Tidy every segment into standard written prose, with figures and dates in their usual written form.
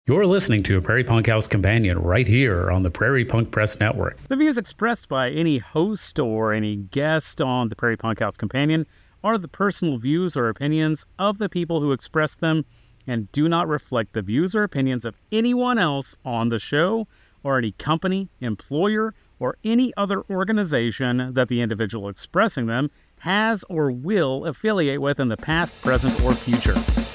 You're listening to a Prairie Punk House Companion right here on the Prairie Punk Press Network. The views expressed by any host or any guest on the Prairie Punk House Companion are the personal views or opinions of the people who express them and do not reflect the views or opinions of anyone else on the show or any company, employer, or any other organization that the individual expressing them has or will affiliate with in the past, present, or future.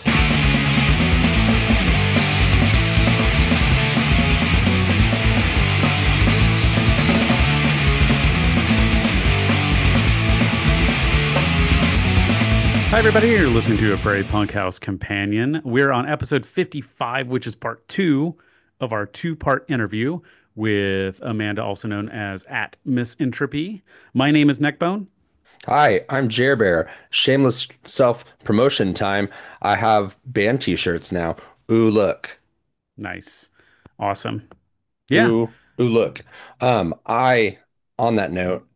Hi, everybody. You're listening to a Prairie Punk House Companion. We're on episode 55, which is part 2 of our 2-part interview with Amanda, also known as at Miss Entropy. My name is Neckbone. Hi, I'm Jerbear. Shameless self-promotion time. I have band t-shirts now. Ooh, look. Nice. Awesome. Yeah. Ooh, look. I, on that note,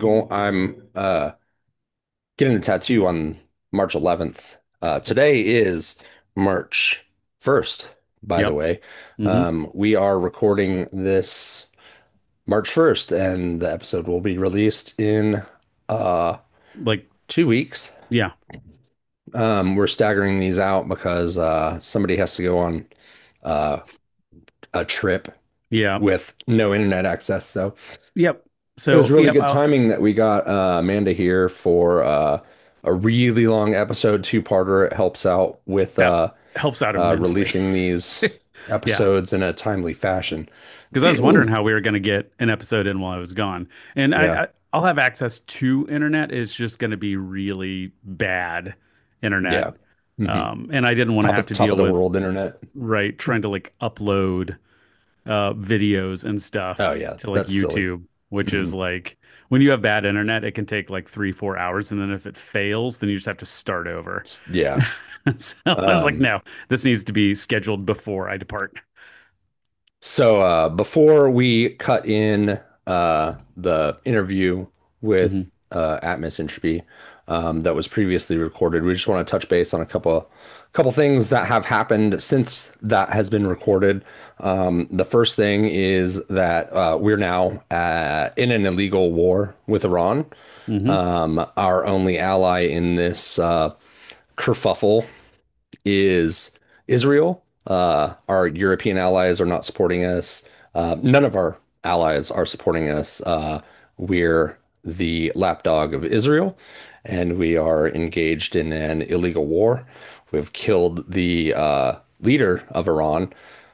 I'm getting a tattoo on March 11th. Today is March 1st, by the Yep. way. hmm We are recording this March 1st, and the episode will be released in uh Like, 2 weeks. yeah. We're staggering these out because somebody has to go on uh, a trip Yeah. with no internet access. So Yep. it was So, really yep. good timing that we got Amanda here for a really long episode, two-parter. It helps out with That helps out immensely. releasing these Yeah. episodes in a timely fashion. Because I was wondering how we were going to get an episode in while I was gone. And Yeah. I'll have access to internet. It's just going to be really bad internet. Yeah. hmm And I didn't want to have to Top deal of the with, world internet. right, trying to like upload videos and Oh stuff yeah, to like that's silly. YouTube, which hmm is like when you have bad internet, it can take like 3, 4 hours. And then if it fails, then you just have to start over. Yeah. So I was like, Um, no, this needs to be scheduled before I depart. So before we cut in the interview hmm with Atmos Entropy that was previously recorded, we just want to touch base on a couple things that have happened since that has been recorded. The first thing is that we're now in an illegal war with Iran. hmm Our only ally in this kerfuffle is Israel. Our European allies are not supporting us. None of our allies are supporting us. We're the lapdog of Israel, and we are engaged in an illegal war. We've killed the leader of Iran.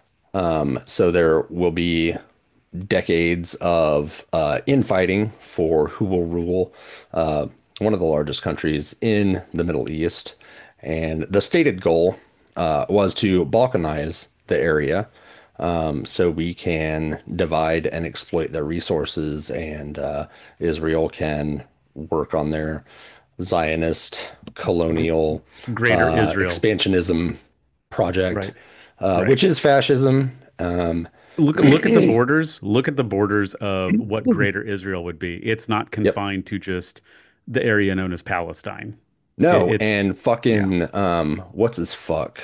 So there will be decades of infighting for who will rule one of the largest countries in the Middle East. And the stated goal was to balkanize the area so we can divide and exploit their resources, and Israel can work on their Zionist colonial Greater Israel. expansionism project, Right. Right. which is fascism. Look at the borders. Look at the borders of what Greater Israel would be. It's not Yep. confined to just the area known as Palestine. No, It's and yeah. fucking what's his fuck?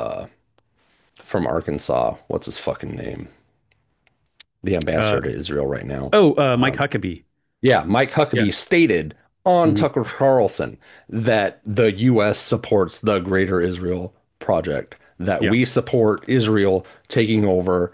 From Arkansas. What's his fucking name? The Uh, ambassador to Israel right now. Mike Um, Huckabee. yeah, Mike Huckabee Yes. stated on hmm Tucker Carlson that the US supports the Greater Israel Project, that Yeah. we support Israel taking over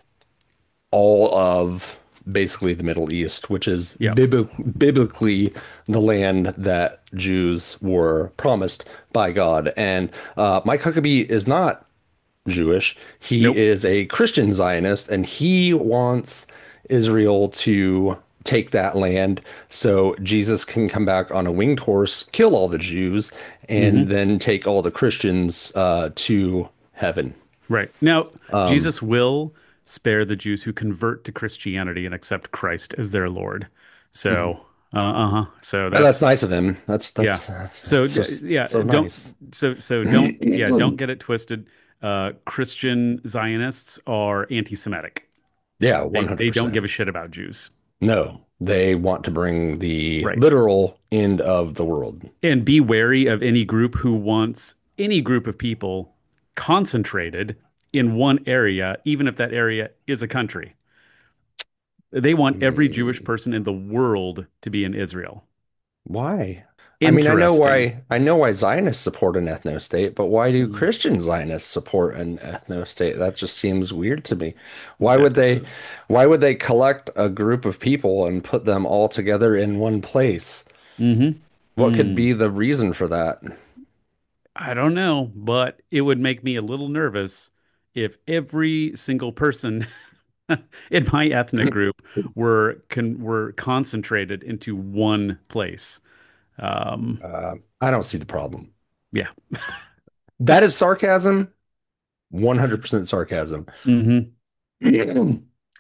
all of basically the Middle East, which is Yeah. biblically the land that Jews were promised by God. And Mike Huckabee is not Jewish. He Nope. is a Christian Zionist, and he wants Israel to take that land so Jesus can come back on a winged horse, kill all the Jews, and hmm then take all the Christians to heaven. Right. Now, Um, Jesus will spare the Jews who convert to Christianity and accept Christ as their Lord. mhm. So, uh-huh. So And that's that's nice of him. That's yeah. that's that's, So that's so yeah, so don't nice. don't get it twisted. Christian Zionists are anti-Semitic. Yeah, They don't 100%. give a shit about Jews. No, they want to bring the Right. literal end of the world. And be wary of any group who wants any group of people concentrated in one area, even if that area is a country. They want every Jewish Hmm. person in the world to be in Israel. Why? I mean, Interesting. I know why Zionists support an ethno state, but why do Christian Zionists support an ethno state? That just seems weird to me. Why That would they does. why would they collect a group of people and put them all together in one place? Mm-hmm. What could be the reason for that? I don't know, but it would make me a little nervous if every single person in my ethnic group were concentrated into one place. Um, I don't see the problem. yeah. That is sarcasm, 100% sarcasm. hmm Yeah,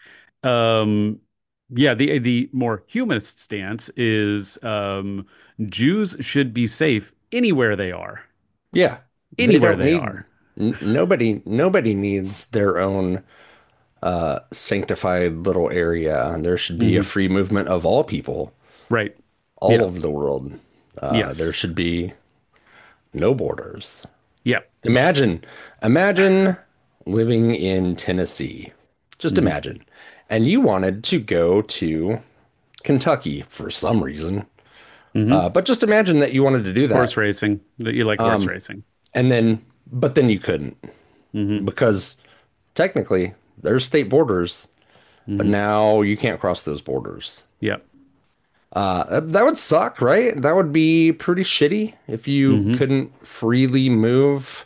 Um, yeah, the more humanist stance is Jews should be safe anywhere they are. they Anywhere don't they need are. nobody needs their own sanctified little area. There should be a hmm free movement of all people, Right. all Yeah. over the world. There Yes. should be no borders. Yeah. Imagine, imagine living in Tennessee. Just hmm imagine. And you wanted to go to Kentucky for some reason. hmm But just imagine that you wanted to do Horse that. racing. That you like horse racing. And then, but then you couldn't hmm because technically there's state borders, but hmm now you can't cross those borders. Yep. That would suck, right? That would be pretty shitty if you hmm couldn't freely move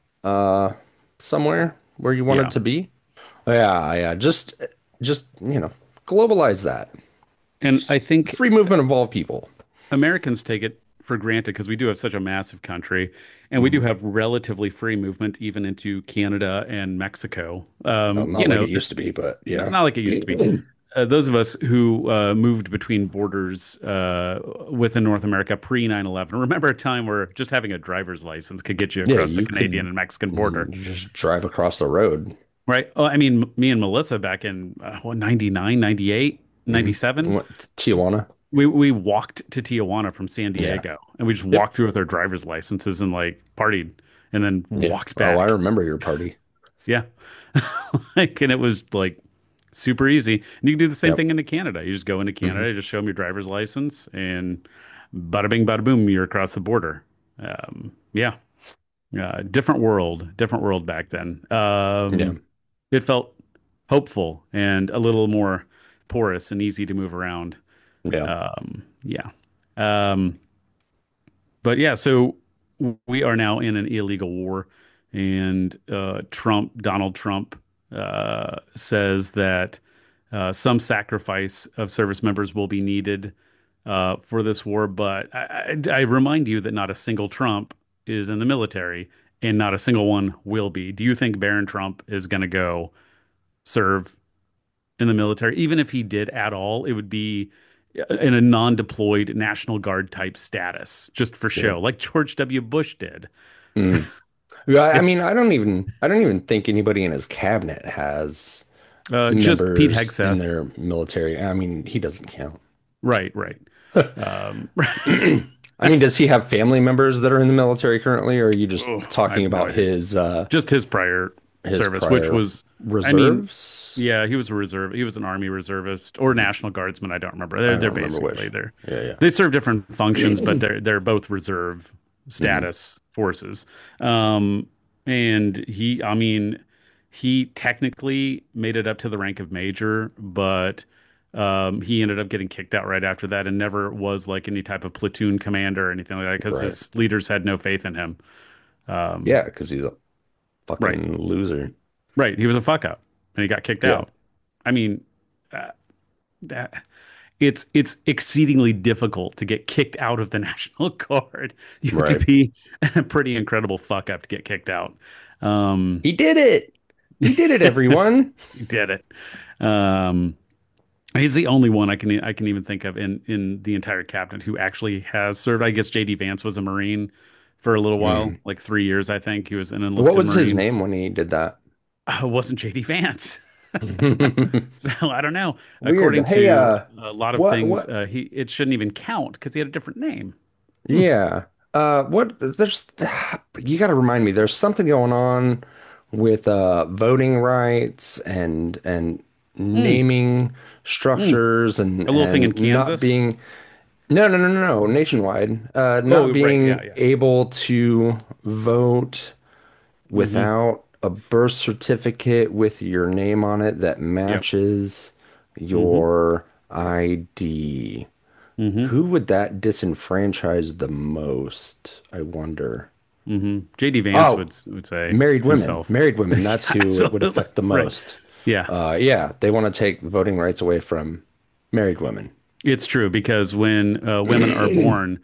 somewhere where you wanted Yeah. to be. Yeah, yeah. Just, globalize that. And I think Free movement of all people. Americans take it for granted because we do have such a massive country and we do Mhm. have relatively free movement even into Canada and Mexico. Well, not like it used to be, but yeah. Not like it used to be. Those of us who moved between borders within North America pre 9/11 remember a time where just having a driver's license could get you Yeah, across the you Canadian could and Mexican border, just drive across the road. right? Oh, I mean, me and Melissa back in what, 99, 98, Hmm. 97, What, Tijuana? we walked to Tijuana from San Yeah. Diego and we just Yep. walked through with our driver's licenses and like partied and then Yeah. walked Oh, I back. remember your party. Yeah. Like, and it was like super easy. And you can do the same Yep. thing into Canada. You just go into Hmm. Canada, just show them your driver's license, and bada bing, bada boom, you're across the border. Yeah. Different world back then. Yeah. It felt hopeful and a little more porous and easy to move around. Yeah. Yeah. Um, but yeah, so we are now in an illegal war, and Donald Trump, says that some sacrifice of service members will be needed for this war. But I remind you that not a single Trump is in the military, and not a single one will be. Do you think Barron Trump is going to go serve in the military? Even if he did at all, it would be in a non-deployed National Guard type status, just for Yeah. show, like George W. Bush did. Mm. Yeah, I It's mean, I don't even think anybody in his cabinet has just Pete members in Hegseth. their military. I mean, he doesn't count. Right, right. Um, I mean, does he have family members that are in the military currently, or are you just oh, I talking have no about idea. Just his prior his service, which prior was, I mean, reserves? yeah, he was a reserve. He was an Army reservist or National Guardsman. I don't remember. I They're don't remember basically which. they're Yeah, they serve different functions, but they're both reserve yeah. status forces. Um, and I mean, he technically made it up to the rank of major, but he ended up getting kicked out right after that and never was like any type of platoon commander or anything like that because Right. his leaders had no faith in him. Um, Yeah, because he's a right, fucking loser. right. He was a fuck up and he got kicked Yeah, out. I mean, uh, that it's exceedingly difficult to get kicked out of the National Guard. You have to right. be a pretty incredible fuck up to get kicked out. Um, He did it. He did it, everyone. he did it. Um, he's the only one I can even think of in the entire cabinet who actually has served. I guess JD Vance was a Marine for a little while, Mm. like 3 years, I think. He was an What enlisted was his Marine. name when he did that? It wasn't JD Vance. So I don't know. Weird. According Hey, to a lot of things, what? he it shouldn't even count because he had a different name. Hmm. Yeah. What? There's. You got to remind me. There's something going on with voting rights and Mm, naming mm. structures A little thing in and not Kansas. being no, nationwide, not Oh, right. Yeah, being yeah. able to vote Mm-hmm. without a birth certificate with your name on it that Yep. matches Mm-hmm. your ID. Mm-hmm. Who would that disenfranchise the most? I wonder. Mm-hmm. JD Vance Oh, would say married women. himself. Married women. That's Yeah, who it would absolutely. affect the Right. most. Yeah. Yeah, they want to take voting rights away from married women. It's true because when women are born,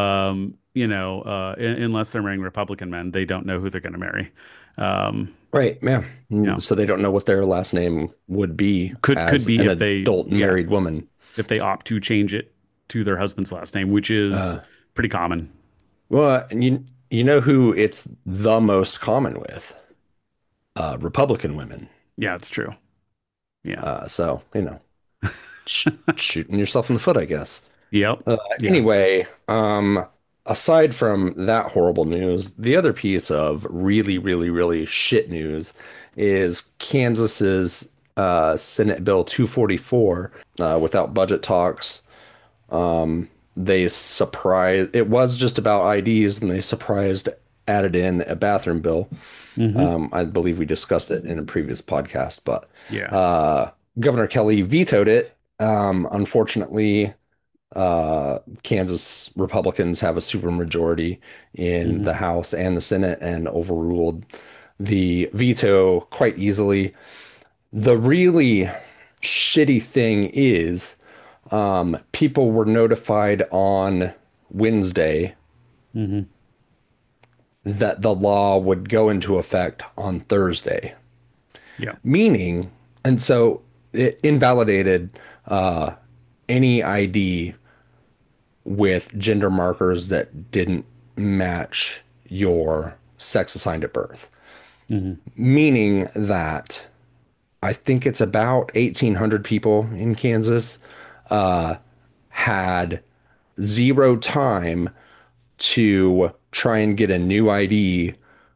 unless they're marrying Republican men, they don't know who they're going to marry. Um, Right, yeah. yeah, So they don't know what their last name would be could as be an if they, adult yeah, married woman. if they opt to change it to their husband's last name, which is Uh, pretty common. well, and you know who it's the most common with? Republican women. Yeah, it's true. Yeah. So, shooting yourself in the foot, I guess. Yep. Yeah. Anyway, aside from that horrible news, the other piece of really, really, really shit news is Kansas's Senate Bill 244. Without budget talks, they surprised, it was just about IDs, and they surprised added in a bathroom bill. Hmm. I believe we discussed it in a previous podcast, but Yeah. uh, Governor Kelly vetoed it. Unfortunately, Kansas Republicans have a supermajority in Hmm. the House and the Senate and overruled the veto quite easily. The really shitty thing is, people were notified on Wednesday Hmm. that the law would go into effect on Thursday, Yeah. meaning, and so it invalidated any ID with gender markers that didn't match your sex assigned at birth. Hmm. Meaning that I think it's about 1,800 people in Kansas had zero time to try and get a new ID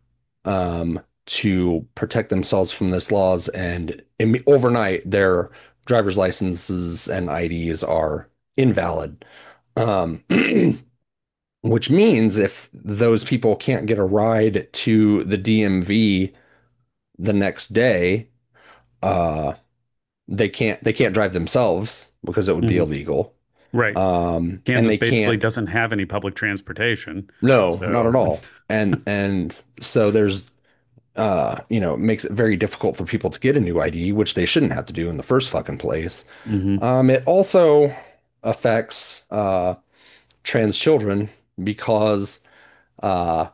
to protect themselves from this laws, and overnight their driver's licenses and IDs are invalid. Um, which means if those people can't get a ride to the DMV the next day, uh, they can't drive themselves because it would be Hmm. illegal. Right. And Kansas they basically can't, doesn't have any public transportation. no, not at So, all. And so there's it makes it very difficult for people to get a new ID, which they shouldn't have to do in the first fucking place. hmm. It also affects trans children because uh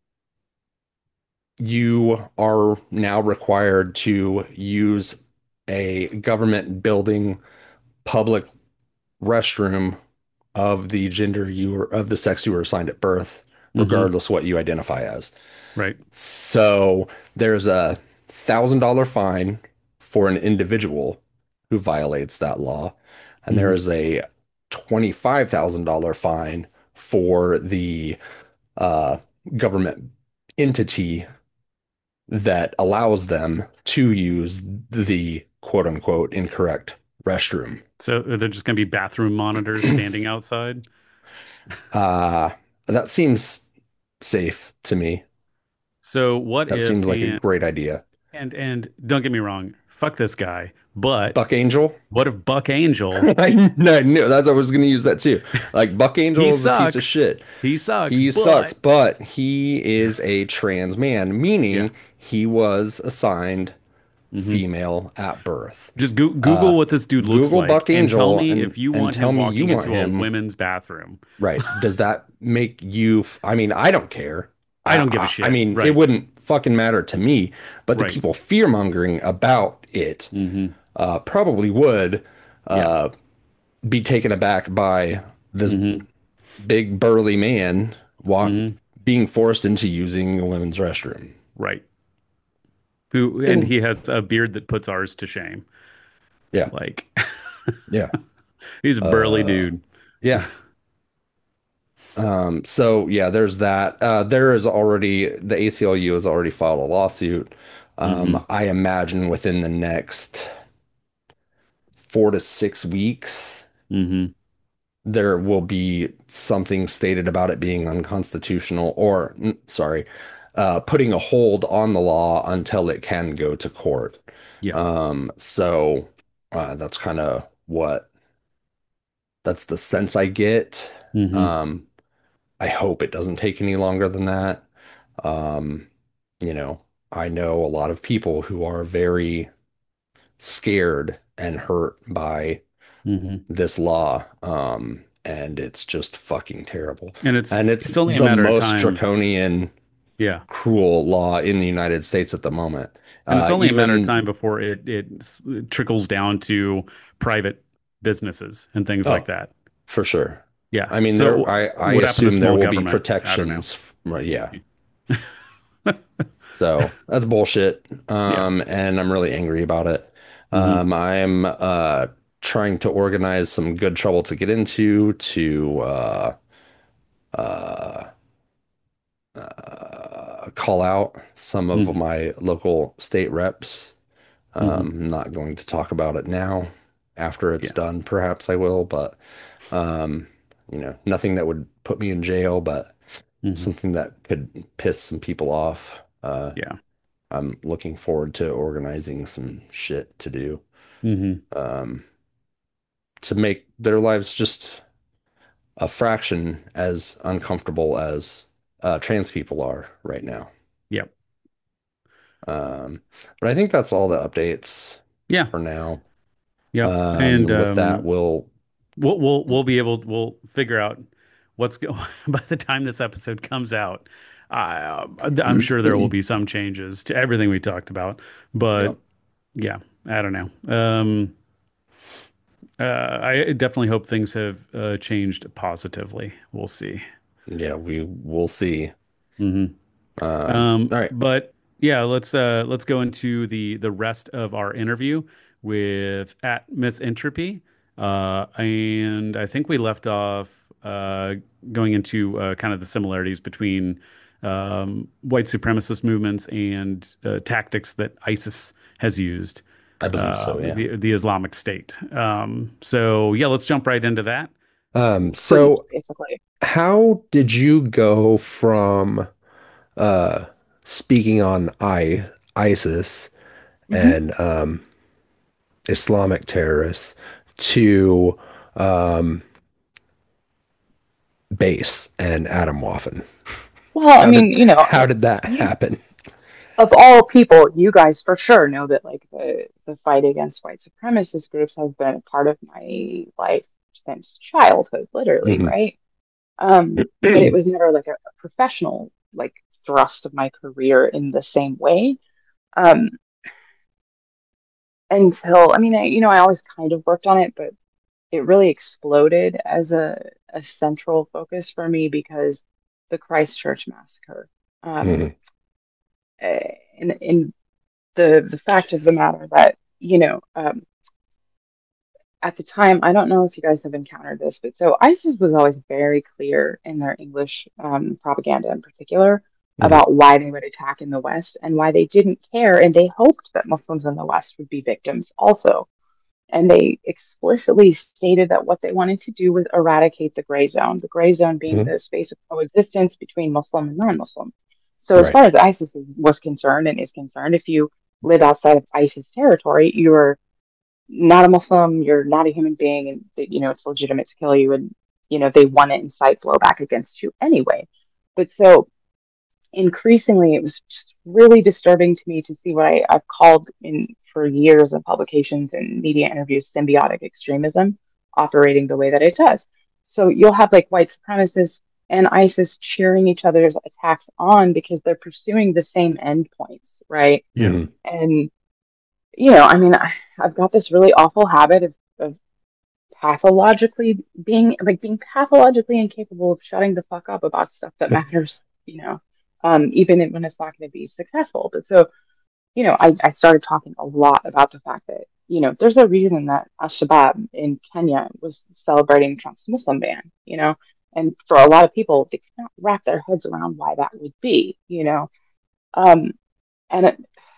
you are now required to use a government building public restroom of the gender of the sex you were assigned at birth, Hmm. regardless what you identify as. Right. So there's a $1,000 fine for an individual who violates that law, and there Hmm. is a $25,000 fine for the uh, government entity that allows them to use the quote unquote incorrect restroom. So they're just going to be bathroom monitors standing outside. Uh, that seems safe to me. So what That if seems like a great idea. and don't get me wrong, fuck this guy, but Buck Angel? what if Buck Angel, I knew that's I was going to use that too. Like Buck he Angel is a piece of sucks. shit. He sucks, He sucks, but but he is a trans man, yeah. meaning he was assigned Hmm. female at birth. Just Google what this dude looks Google like Buck and tell Angel me if you and want tell him me you walking want into a him. women's bathroom. Right. Does that make you? I mean, I don't care. I don't give a I shit. mean, it Right. wouldn't fucking matter to me, but the Right. people fear mongering about it Hmm. probably would Yeah. be taken aback by this Hmm. big burly man Hmm. being forced into using a women's restroom. Right. Who and Ooh. he has a beard that puts ours to shame. Yeah, Like yeah, he's a burly dude. yeah. So yeah, there's that. There is already the ACLU has already filed a lawsuit Mm-hmm. I imagine within the next 4 to 6 weeks, Mm-hmm. there will be something stated about it being unconstitutional, or sorry, putting a hold on the law until it can go to court. Yeah. So that's kind of that's the sense I get. Mm-hmm. Um, I hope it doesn't take any longer than that. Um, you know, I know a lot of people who are very scared and hurt by Mm-hmm. this law. And it's just fucking terrible. And And it's it's only a the matter of most time. draconian, Yeah. cruel law in the United States at the moment. And it's only a matter of Even, time before it trickles down to private businesses and things like oh, that. for sure. Yeah. I mean, So I what happened to assume there small will be government? I don't know. protections. Right, yeah. So that's bullshit. Yeah. And I'm really angry about it. Mm-hmm. I'm trying to organize some good trouble to get into to uh, call out some of Mm-hmm. my local state reps. Mm-hmm. I'm not going to talk about it now. After it's Yeah. done, perhaps I will, but um, nothing that would put me in jail, but Mm-hmm. something that could piss some people off. Yeah. I'm looking forward to organizing some shit to do Mm-hmm. um, to make their lives just a fraction as uncomfortable as trans people are right now. Yep. Um, but I think that's all the updates Yeah. for now. Yep. And With that, we'll we'll be able we'll figure out what's going by the time this episode comes out. I'm sure there will be some changes to everything we talked about, but yep. yeah, I don't know. I definitely hope things have changed positively. We'll see. Yeah, we will see. Hmm. All right. But yeah, let's go into the rest of our interview with at Miss Entropy, and I think we left off going into kind of the similarities between white supremacist movements and tactics that ISIS has used, I believe so, yeah. the Islamic State. So yeah, let's jump right into that. Creed, So basically. how did you go from uh speaking on ISIS Hmm. and Islamic terrorists to um base and Adam Waffen? Well, I mean, How did that you happen? of all people, you guys for sure know that like the fight against white supremacist groups has been a part of my life since childhood, literally, Hmm. right? But it was never like a professional like thrust of my career in the same way. Um, until I mean, I always kind of worked on it, but it really exploded as a central focus for me because the Christchurch massacre. Um, Hmm. in the fact of the matter that at the time, I don't know if you guys have encountered this, but so ISIS was always very clear in their English propaganda in particular Hmm. about why they would attack in the West and why they didn't care, and they hoped that Muslims in the West would be victims also. And they explicitly stated that what they wanted to do was eradicate the gray zone being Hmm. the space of coexistence between Muslim and non-Muslim. So as Right. far as ISIS was concerned and is concerned, if you live outside of ISIS territory, you're not a Muslim, you're not a human being, and it's legitimate to kill you, and they want to incite blowback against you anyway. But so increasingly, it was just really disturbing to me to see what I've called in for years in publications and media interviews symbiotic extremism operating the way that it does. So you'll have like white supremacists and ISIS cheering each other's attacks on because they're pursuing the same endpoints, right? Yeah. Hmm. And I mean, I've got this really awful habit of being pathologically incapable of shutting the fuck up about stuff that matters, even when it's not going to be successful. But so, I started talking a lot about the fact that, there's a reason that Al-Shabaab in Kenya was celebrating Trump's Muslim ban, and for a lot of people, they could not wrap their heads around why that would be, um, and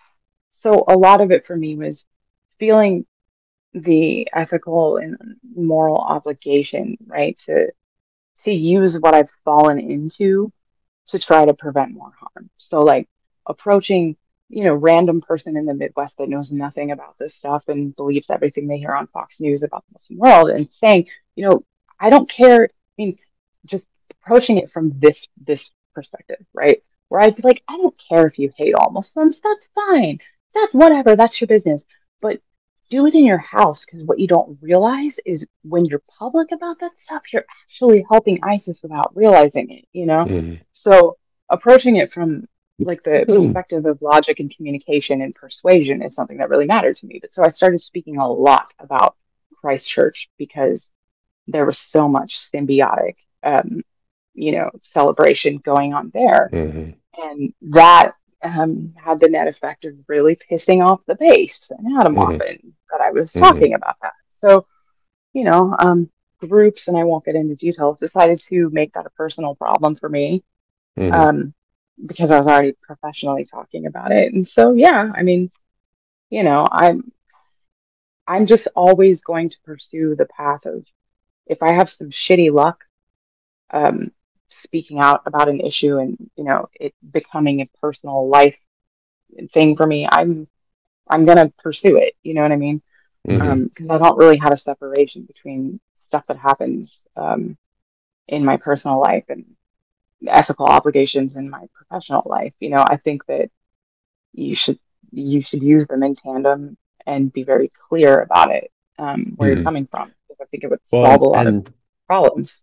So a lot of it for me was feeling the ethical and moral obligation, right, to use what I've fallen into to try to prevent more harm. So like approaching, random person in the Midwest that knows nothing about this stuff and believes everything they hear on Fox News about the Muslim world and saying, I don't care. I mean, just approaching it from this perspective, right? Where I'd be like, I don't care if you hate all Muslims. That's fine. That's whatever. That's your business. But do it in your house, because what you don't realize is when you're public about that stuff, you're actually helping ISIS without realizing it. Mhm. So approaching it from like the perspective of logic and communication and persuasion is something that really mattered to me. But so I started speaking a lot about Christchurch because there was so much symbiotic, celebration going on there. Mhm. And that had the net effect of really pissing off the base and Adam Mhm. often that I was Mhm. talking about that. So, you know, um, groups, and I won't get into details, decided to make that a personal problem for me, Mhm. um, because I was already professionally talking about it. And so, yeah, I mean, you know, I'm just always going to pursue the path of, if I have some shitty luck, um, speaking out about an issue and, it becoming a personal life thing for me, I'm gonna pursue it. You know what I mean? Mhm. Because I don't really have a separation between stuff that happens in my personal life and ethical obligations in my professional life. I think that you should you should use them in tandem and be very clear about it, where you're Mhm. coming from. Because I think it would Well, solve a lot of and problems.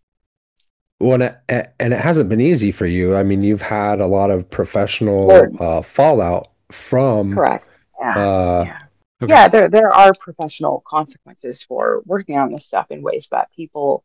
it hasn't been easy for you. I mean, you've had a lot of professional Or fallout from correct. Yeah. uh Yeah. Okay. Yeah, there are professional consequences for working on this stuff in ways that people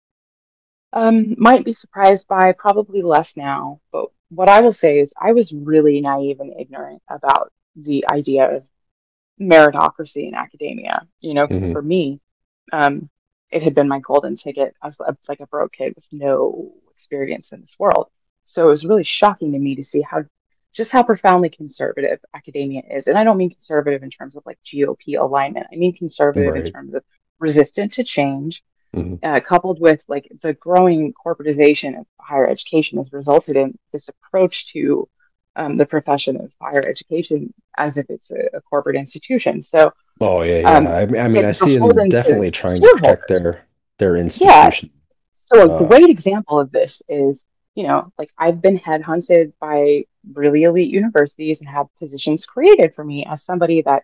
might be surprised by, probably less now. But what I will say is I was really naive and ignorant about the idea of meritocracy in academia, because mhm. for me, um, it had been my golden ticket as like a broke kid with no experience in this world. So it was really shocking to me to see how profoundly conservative academia is. And I don't mean conservative in terms of like GOP alignment. I mean conservative in Right. terms of resistant to change, Mhm. coupled with like the growing corporatization of higher education has resulted in this approach to the profession of higher education as if it's a corporate institution. So Oh yeah, yeah. um, I mean, I it's see them beholden to definitely trying to protect shareholders. their Yeah. institution. So a Uh, great example of this is, like I've been headhunted by really elite universities and had positions created for me as somebody that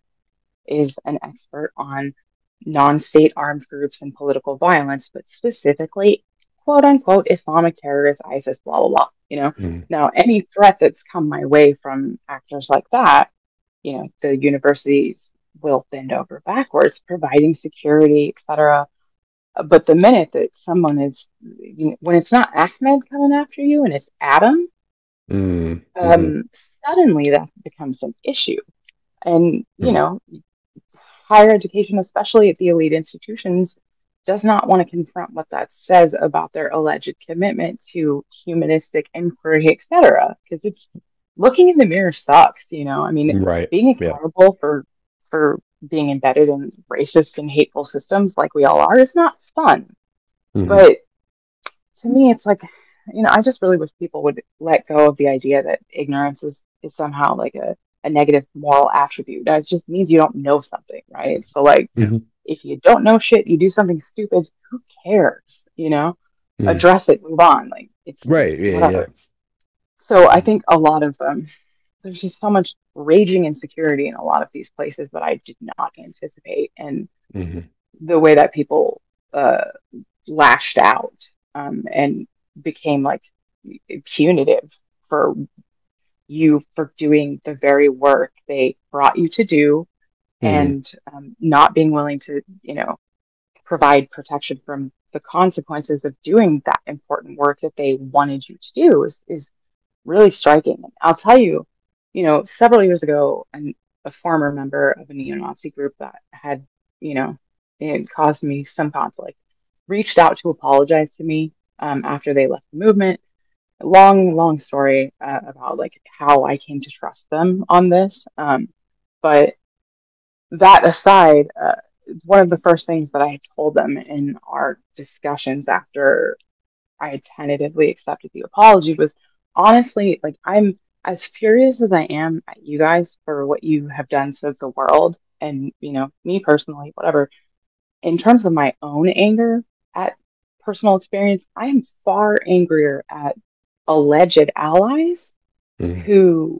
is an expert on non-state armed groups and political violence, but specifically, quote unquote, Islamic terrorists, ISIS, blah, blah, blah. mhm. Now any threat that's come my way from actors like that, the universities will bend over backwards, providing security, etc. But the minute that someone is, when it's not Ahmed coming after you and it's Adam, Mhm. Mhm. suddenly that becomes an issue. And, Mhm. higher education, especially at the elite institutions, does not want to confront what that says about their alleged commitment to humanistic inquiry, etc. Because it's looking in the mirror sucks. I mean, Right. being Yeah. accountable for being embedded in racist and hateful systems like we all are is not fun. Mhm. But to me, it's like, I just really wish people would let go of the idea that ignorance is somehow like a negative moral attribute. That just means you don't know something, right? So, like, Yeah. Mhm. if you don't know shit, you do something stupid, who cares? Mhm. Address it, move on. Like, it's Right. Yeah. Yeah. whatever. So, I think a lot of there's just so much raging insecurity in a lot of these places that I did not anticipate. And Mhm. the way that people uh, lashed out and became like punitive for you for doing the very work they brought you to do, Mhm. and not being willing to, provide protection from the consequences of doing that important work that they wanted you to do is really striking. I'll tell you, several years ago, a former member of a neo-Nazi group that had, it caused me some conflict, reached out to apologize to me after they left the movement. Long, long story about like how I came to trust them on this. But that aside, one of the first things that I told them in our discussions after I had tentatively accepted the apology was, honestly, like, I'm as furious as I am at you guys for what you have done to the world and, me personally, whatever. In terms of my own anger at personal experience, I am far angrier at alleged allies who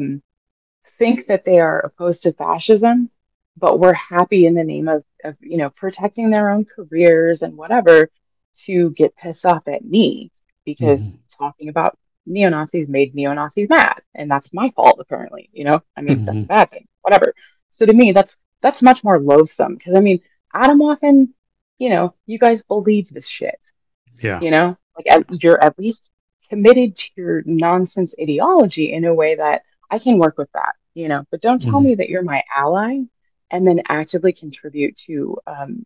think that they are opposed to fascism, but were happy in the name of protecting their own careers and whatever to get pissed off at me because talking about neo-Nazis made neo-Nazis mad, and that's my fault apparently. I mean, that's a bad thing, whatever. So to me, that's much more loathsome because I mean, Atomwaffen, you guys believe this shit. Yeah. You're at least committed to your nonsense ideology in a way that I can work with that, but don't tell me that you're my ally and then actively contribute to,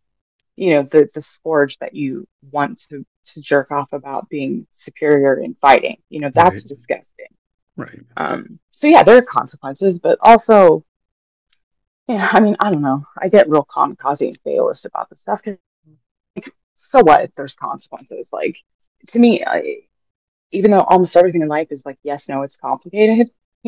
the scourge that you want to jerk off about being superior in fighting. That's disgusting. Right. So yeah, there are consequences, but also, I mean, I don't know. I get real kamikaze and fatalist about this stuff. So what if there's consequences? Like, to me, even though almost everything in life is like, yes, no, it's complicated,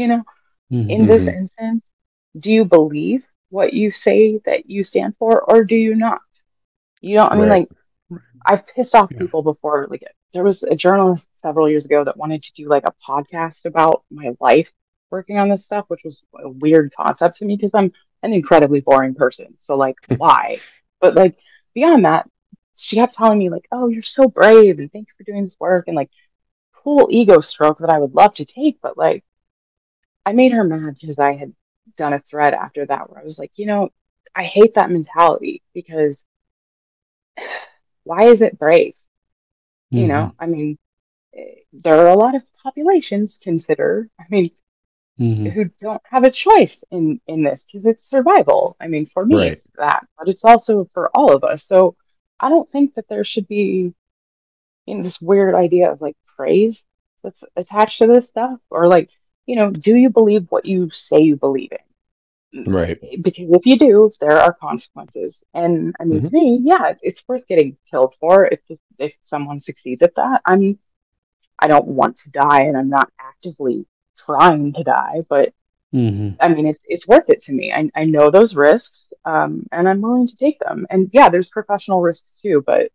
in this instance, do you believe what you say that you stand for, or do you not? I mean, like, I've pissed off people before. Like, there was a journalist several years ago that wanted to do like a podcast about my life working on this stuff, which was a weird concept to me because I'm an incredibly boring person. So like, why? But like, beyond that, she kept telling me like, oh, you're so brave and thank you for doing this work, and like, cool ego stroke that I would love to take. But like, I made her mad because I had done a thread after that where I was like, I hate that mentality because why is it brave? I mean, there are a lot of populations who don't have a choice in this because it's survival. I mean, for me, it's that, but it's also for all of us. So I don't think that there should be this weird idea of like praise that's attached to this stuff, or like, do you believe what you say you believe in? Right. Because if you do, there are consequences. And I mean, to me, yeah, it's worth getting killed for if someone succeeds at that. I don't want to die, and I'm not actively trying to die, but I mean, it's worth it to me. I know those risks, and I'm willing to take them. And yeah, there's professional risks too, but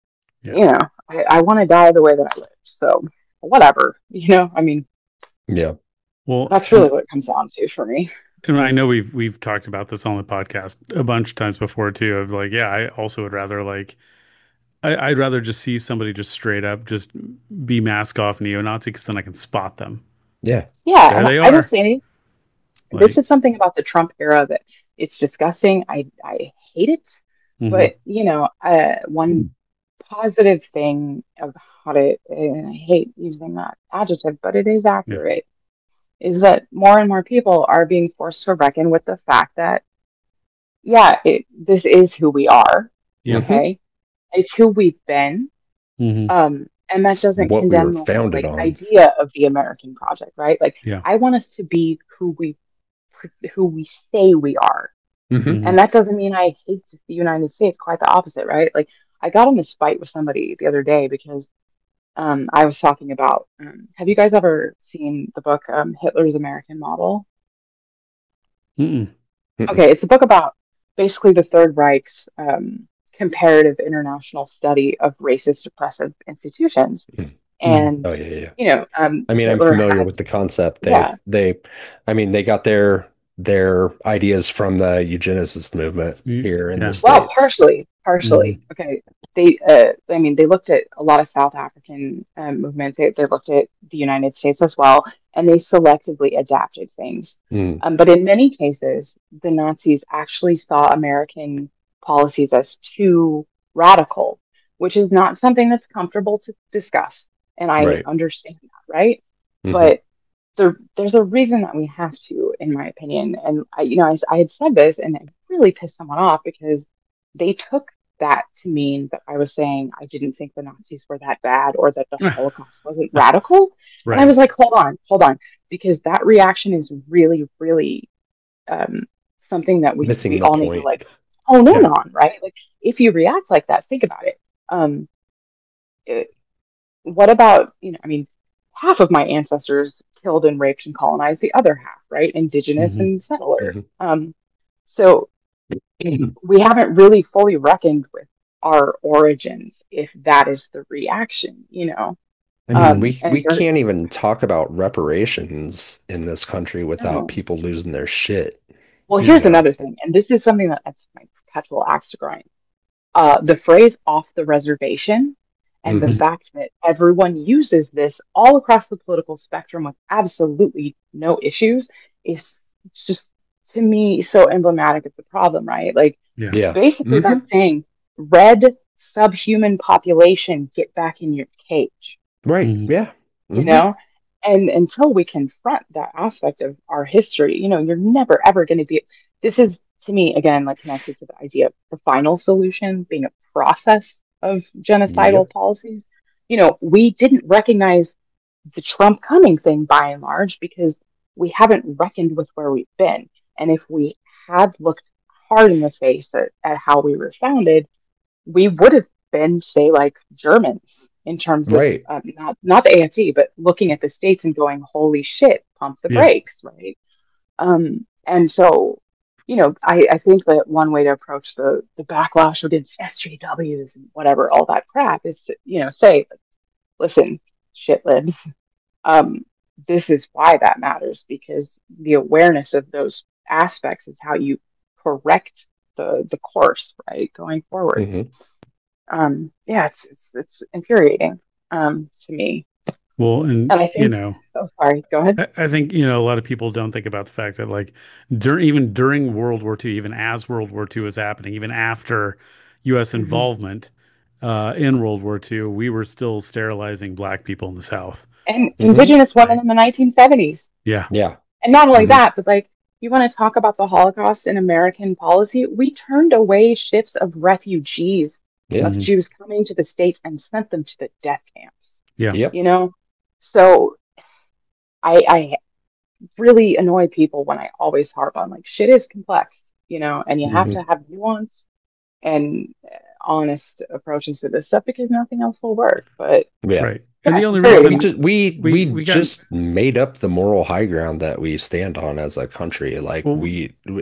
I want to die the way that I lived. So whatever, I mean, yeah. Well, that's really what it comes down to for me. And I know we've talked about this on the podcast a bunch of times before too. Of like, yeah, I also would rather like, I'd rather just see somebody just straight up just be mask off neo-Nazi because then I can spot them. Yeah. Yeah, there and they I are. will say, this is something about the Trump era that it's disgusting. I hate it, but one positive thing about it, and I hate using that adjective, but it is accurate, is that more and more people are being forced to reckon with the fact that, this is who we are. Okay, it's who we've been. And that doesn't what we condemn were the whole founded on. idea of the American project, right? Like, I want us to be who we say we are. And that doesn't mean I hate the United States, quite the opposite, right? Like, I got in this fight with somebody the other day because I was talking about, have you guys ever seen the book Hitler's American Model? Okay, it's a book about basically the Third Reich's comparative international study of racist oppressive institutions. And I mean, Hitler I'm familiar with the concept. They got their ideas from the eugenicist movement here in the States. Well, partially. Okay. They looked at a lot of South African movements. They looked at the United States as well, and they selectively adapted things. But in many cases, the Nazis actually saw American policies as too radical, which is not something that's comfortable to discuss. And I understand that, right? But there's a reason that we have to, in my opinion. And I had said this, and it really pissed someone off because they took that to mean that I was saying I didn't think the Nazis were that bad or that the Holocaust wasn't radical. And I was like, hold on, because that reaction is really, really something that Missing we the all need to point. like hone in Yeah. on, right? Like if you react like that, think about it. Um, it- what about, I mean, half of my ancestors killed and raped and colonized the other half, right? Indigenous Hmm. and settler. Mhm. So we haven't really fully reckoned with our origins if that is the reaction, I mean, we And there, can't even talk about reparations in this country without no. people losing their shit, Well, you here's know? another thing, and this is something that's my perpetual axe to grind. The phrase off the reservation and the Hmm. fact that everyone uses this all across the political spectrum with absolutely no issues is just, to me, so emblematic of the problem, right? Like, Yeah. Yeah. basically, Hmm. that's saying, red subhuman population, get back in your cage, Right. Hmm. Yeah. you Hmm. know? And until we confront that aspect of our history, you're never ever going to be. This is, to me, again, like connected to the idea of the final solution being a process of genocidal Yep. policies. We didn't recognize the Trump coming thing by and large because we haven't reckoned with where we've been. And if we had looked hard in the face at how we were founded, we would have been, say, like Germans in terms of Right. not the AFT, but looking at the states and going, "Holy shit, pump the Yeah. brakes," right? And so, I think that one way to approach the backlash against SJWs and whatever all that crap is to, say, listen, shit libs, um, this is why that matters because the awareness of those aspects is how you correct the course, right, going forward. Hmm. Yeah, it's infuriating to me. Well, and And I think, oh, sorry, go ahead. I think, a lot of people don't think about the fact that like even during World War II, even as World War II was happening, even after US Hmm. involvement in World War II, we were still sterilizing black people in the South. And Hmm. indigenous women Right. in the 1970s. Yeah. Yeah. And not only Hmm. that, but like, you want to talk about the Holocaust in American policy? We turned away ships of refugees, Yeah. of Hmm. Jews coming to the States and sent them to the death camps, Yeah. Yep. you know? So I really annoy people when I always harp on like shit is complex, and you have Hmm. to have nuance and honest approaches to this stuff because nothing else will work. But Yeah. Right. yeah, And the it's only Well, we reason infuriating. just we we got just made up the moral high ground that we stand on as a country. Like well,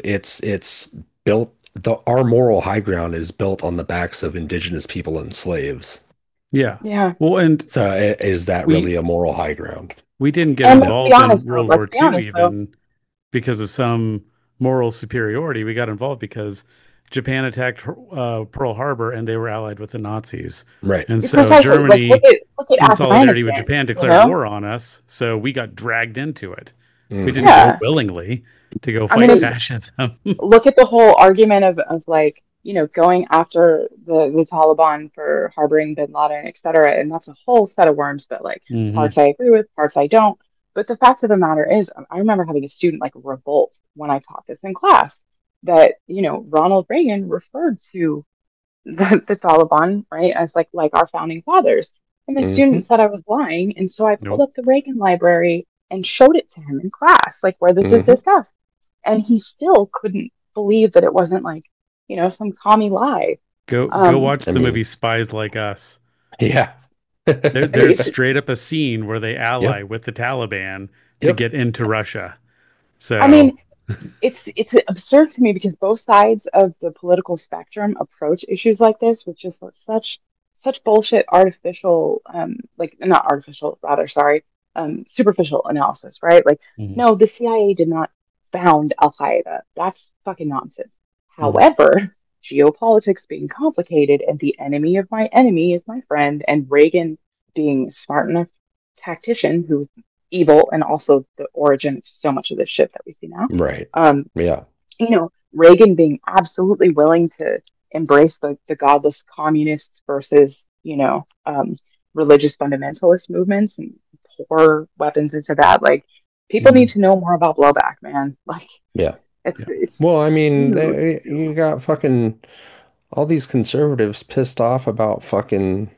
it's built our moral high ground is built on the backs of indigenous people and slaves. yeah. Yeah. Well, and So is that we really a moral high ground? we didn't get And involved in World let's War be II honest though. even because of some moral superiority. We got involved because Japan attacked Pearl Harbor and they were allied with the Nazis. Right. And so Precisely. Like Germany, look at in solidarity with Afghanistan, Japan, you declared know? war on us. So we got dragged into it. We didn't Hmm. go Yeah. willingly to go I mean, fight it's fascism. look at the whole argument of like, going after the Taliban for harboring bin Laden, et cetera. And that's a whole set of worms that like Hmm. parts I agree with, parts I don't. But the fact of the matter is, I remember having a student like revolt when I taught this in class that, Ronald Reagan referred to the Taliban, right, as like our founding fathers. And the Hmm. student said I was lying. And so I pulled Nope. up the Reagan library and showed it to him in class, like where this was Hmm. discussed. And he still couldn't believe that it wasn't like, some commie lie. Go Um, watch I the movie mean, Spies Like Us. yeah. There's it's, straight up a scene where they ally Yep. with the Taliban to Yep. get into Russia. I So, mean, it's absurd to me because both sides of the political spectrum approach issues like this with just such bullshit artificial like not artificial rather sorry superficial analysis, right? Like, mhm, no, the CIA did not found Al Qaeda. That's fucking nonsense. mhm, However, geopolitics being complicated and the enemy of my enemy is my friend, and Reagan being smart enough tactician who's evil and also the origin of so much of the shit that we see now. Right. Um, Yeah. Reagan being absolutely willing to embrace the godless communists versus, religious fundamentalist movements and pour weapons into that. Like, people need mhm, to know more about blowback, man. Like, Yeah. yeah. it's Well, I mean, huge. you got fucking all these conservatives pissed off about fucking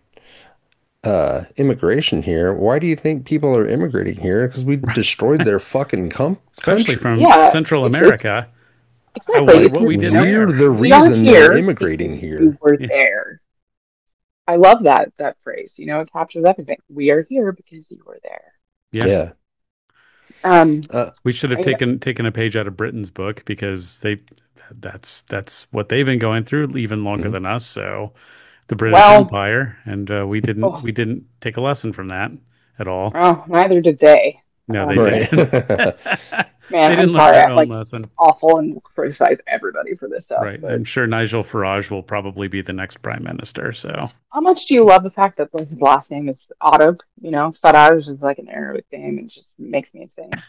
immigration here. Why do you think people are immigrating here? Because we destroyed their fucking Especially country. from Yeah, Central it's America. Exactly. what we did We're there. the We are reason here they're immigrating because here. you were Yeah. there. I love that phrase. You know, it captures everything. We are here because you were there. Yeah. Um, We should have I, taken a page out of Britain's book because that's what they've been going through even longer Mhm. than us. So the British well, Empire, and we oh, didn't take a lesson from that at all. well, neither did they. No, they Right. didn't. Man, They I'm didn't learn sorry. their I'm own like lesson. awful and criticize everybody for this stuff. Right. But I'm sure Nigel Farage will probably be the next prime minister. So how much do you love the fact that his last name is Otto? You know, Farage is like an Arabic name. It just makes me insane.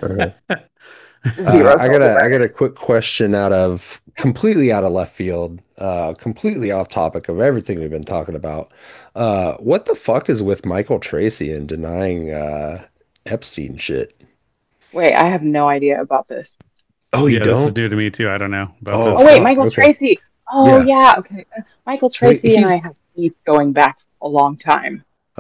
Zero I got a self-awareness. quick question completely out of left field, completely off topic of everything we've been talking about. What the fuck is with Michael Tracy and denying Epstein shit? Wait, I have no idea about this. Oh, you yeah, this is don't? new to me too. I don't know about Oh, Oh this. wait, fuck. Michael Okay. Tracy. Oh Yeah. yeah, okay. Michael Tracy and I He's have beef going back a long time.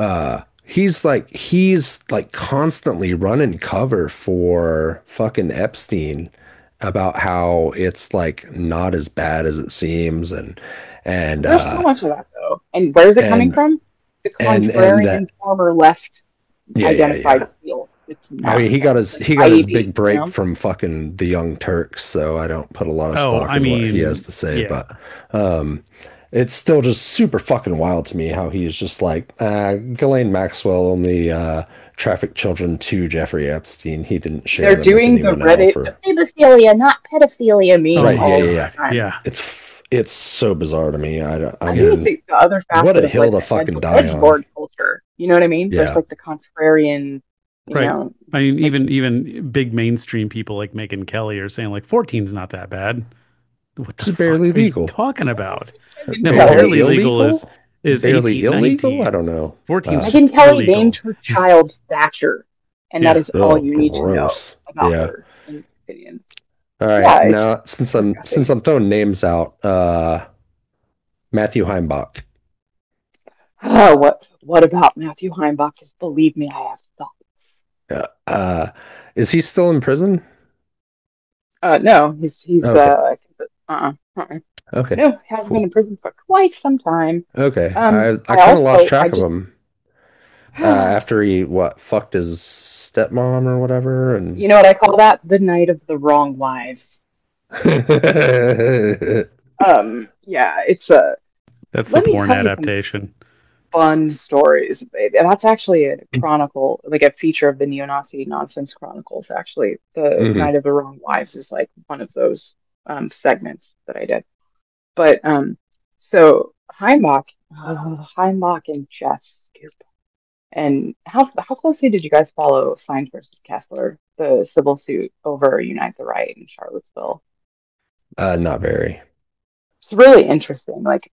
he's like constantly running cover for fucking Epstein about how it's like not as bad as it seems and There's so much of that though. And where's it coming and from? The and contrarian that former left yeah. identified field. It's I mean, nonsense. It's he got his IED, big you break know? from fucking the Young Turks, so I don't put a lot of Oh, stock I in what he has mean, to say, yeah. but um, it's still just super fucking wild to me how he's just like, Ghislaine Maxwell only trafficked children to Jeffrey Epstein. He didn't share They're them with doing the anyone else. Reddit phobophilia, not pedophilia meme Oh Right, my yeah, all yeah, the yeah. God. time. Yeah. It's so bizarre to me. I I think it's mean, the other what facet a of hill like to the fucking die edge on. board culture. You know what I mean? There's Yeah. like the contrarian, you Right. know, I mean, like even big mainstream people like Megyn Kelly are saying like 14's not that bad. What the It's barely fuck are you legal. talking about? Megyn No, Barely Kelly. barely legal illegal? is Barely 18, illegal? I 19. don't know. 14's Megyn just Kelly named illegal. her child Thatcher, and that Yeah. is all Oh, you need to know gross. about Yeah. her in opinions. All right. Yeah, it's Now, since disgusting. I'm throwing names out, Matthew Heimbach. Oh, what about Matthew Heimbach? Because believe me, I have thoughts. Uh, is he still in prison? No, he's Okay. I think that, uh-uh. Okay. No, he hasn't been Cool. in prison for quite some time. Okay. I I kind of lost also I track of just him after he fucked his stepmom or whatever and you know what I call that? The night of the wrong wives. Yeah, it's a That's the let me porn tell you some adaptation. fun stories. And that's actually a chronicle, like a feature of the Neo-Nazi Nonsense Chronicles, actually. The Mhm. Night of the Wrong Wives is like one of those segments that I did. But so Heimbach and Jeff Scoop. And how closely did you guys follow Sines versus Kessler, the civil suit over Unite the Right in Charlottesville? Not very. It's really interesting. Like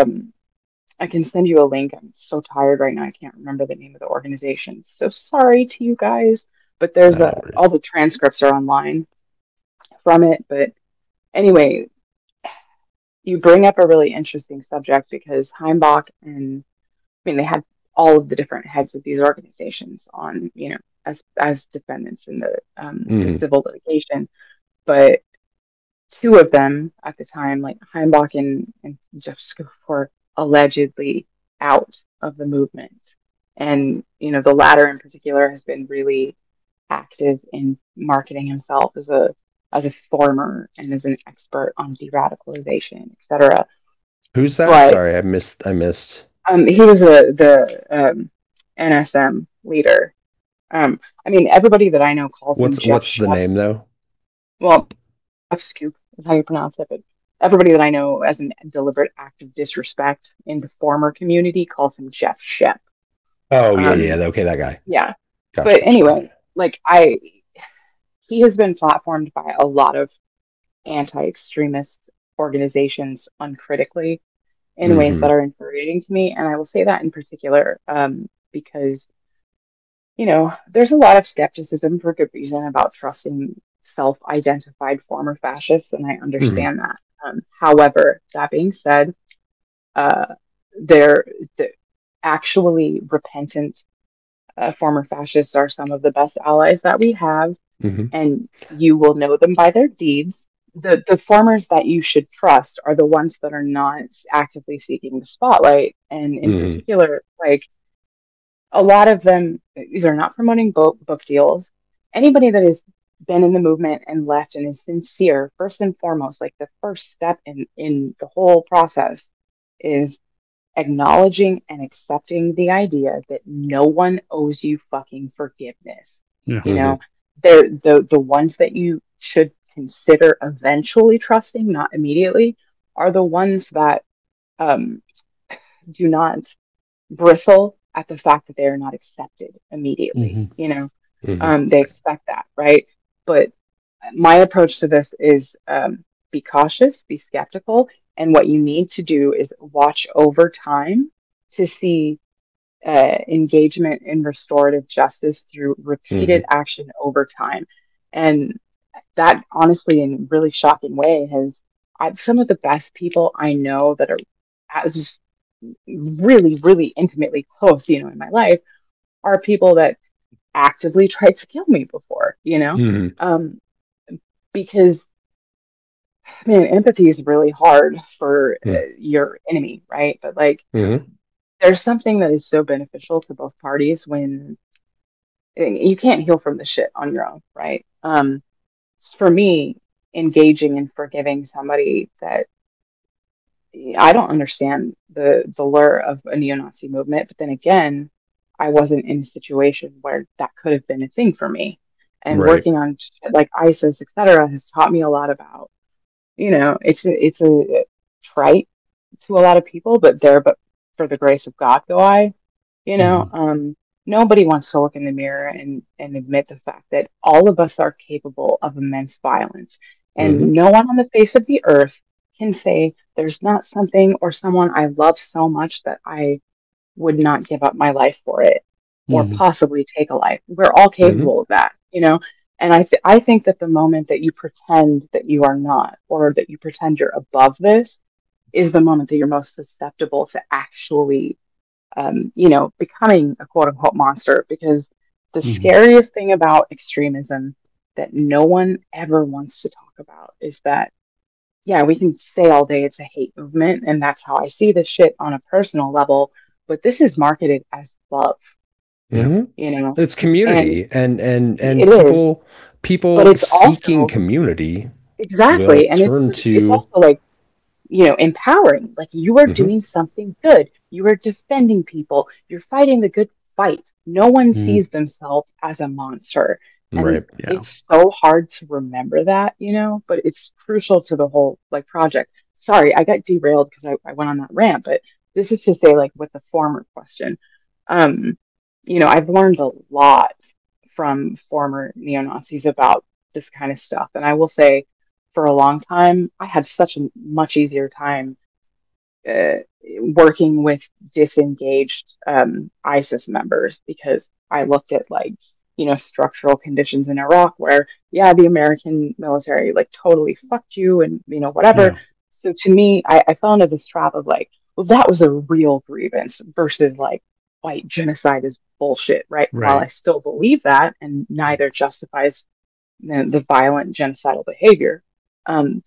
I can send you a link. I'm so tired right now. I can't remember the name of the organization. So sorry to you guys, but there's No all worries. the transcripts are online from it. But anyway, you bring up a really interesting subject because Heimbach and I mean they had all of the different heads of these organizations on, you know, as defendants in the Mhm. civil litigation, but two of them at the time, like Heimbach and Jeff Scoop, were allegedly out of the movement. And, you know, the latter in particular has been really active in marketing himself as a former and as an expert on de-radicalization, etc. Who's that? But Sorry, I missed. he was the NSM leader. I mean, everybody that I know calls him Jeff What's the Shep. name though? Well, Jeff Scoop is how you pronounce it, but everybody that I know as a deliberate act of disrespect in the former community calls him Jeff Shep. Oh yeah. Um, Okay, that guy. yeah. Gotcha. But anyway, like he has been platformed by a lot of anti-extremist organizations uncritically in ways Hmm. that are infuriating to me. And I will say that in particular, because, you know, there's a lot of skepticism for good reason about trusting self-identified former fascists, and I Hmm. understand that. However, that being said, uh, they're the actually repentant former fascists are some of the best allies that we have, Hmm. and you will know them by their deeds. the formers that you should trust are the ones that are not actively seeking the spotlight. And in Hmm. particular, like a lot of them either not promoting book deals. Anybody that has been in the movement and left and is sincere, first and foremost, like the first step in the whole process is acknowledging and accepting the idea that no one owes you fucking forgiveness. Yeah. You Hmm. know, they're the ones that you should consider eventually trusting, not immediately, are the ones that um, do not bristle at the fact that they are not accepted immediately. Hmm. You know, Hmm. they expect that, right? But my approach to this is be cautious, be skeptical, and what you need to do is watch over time to see engagement in restorative justice through Hmm. repeated action over time. And that, honestly, in a really shocking way, some of the best people I know that are just really, really intimately close, in my life, are people that actively tried to kill me before, Hmm. um, because man, empathy is really hard for your enemy, right? But like, Hmm. there's something that is so beneficial to both parties when you can't heal from the shit on your own, right? For me, engaging and forgiving somebody that I don't understand the lure of a neo-Nazi movement, but then again, I wasn't in a situation where that could have been a thing for me. And Right. working on shit like ISIS, et cetera, has taught me a lot about, it's a trite to a lot of people, but for the grace of God go I, you know, Hmm. um, nobody wants to look in the mirror and admit the fact that all of us are capable of immense violence. Hmm. And no one on the face of the earth can say there's not something or someone I love so much that I would not give up my life for it or Hmm. possibly take a life. We're all Hmm. capable of that. And I think that the moment that you pretend that you are not, or that you pretend you're above this, is the moment that you're most susceptible to actually, becoming a quote unquote monster. Because the Hmm. scariest thing about extremism that no one ever wants to talk about is that, yeah, we can say all day it's a hate movement, and that's how I see this shit on a personal level, but this is marketed as love, Yeah. Hmm. you know, It's and community and it is, but people it's seeking also community will exactly, and turn it's to. also like, empowering. Like you are Hmm. doing something good. You are defending people. You're fighting the good fight. No one Hmm. sees themselves as a monster. And Right. Yeah. it's so hard to remember that, but it's crucial to the whole like project. Sorry, I got derailed because I went on that rant, but this is to say, like with the former question, um, I've learned a lot from former neo-Nazis about this kind of stuff. And I will say, for a long time, I had such a much easier time uh, working with disengaged ISIS members because I looked at like, structural conditions in Iraq where, yeah, the American military like totally fucked you and, whatever. Yeah. So to me, I fell into this trap of like, well, that was a real grievance versus like white genocide is bullshit, right? While I Right. still believe that, and neither justifies the violent genocidal behavior. Um,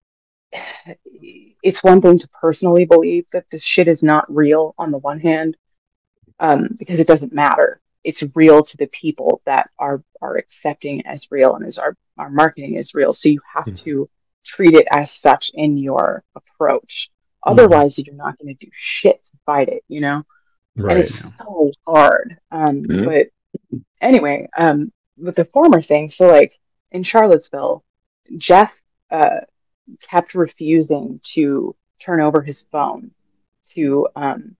it's one thing to personally believe that this shit is not real on the one hand, because it doesn't matter. It's real to the people that are accepting it as real and as our marketing is real. So you have to treat it as such in your approach. Hmm. Otherwise, you're not going to do shit to fight it. And Right. it's so hard. Mhm. But anyway, with the former thing, so like in Charlottesville, Jeff uh, kept refusing to turn over his phone to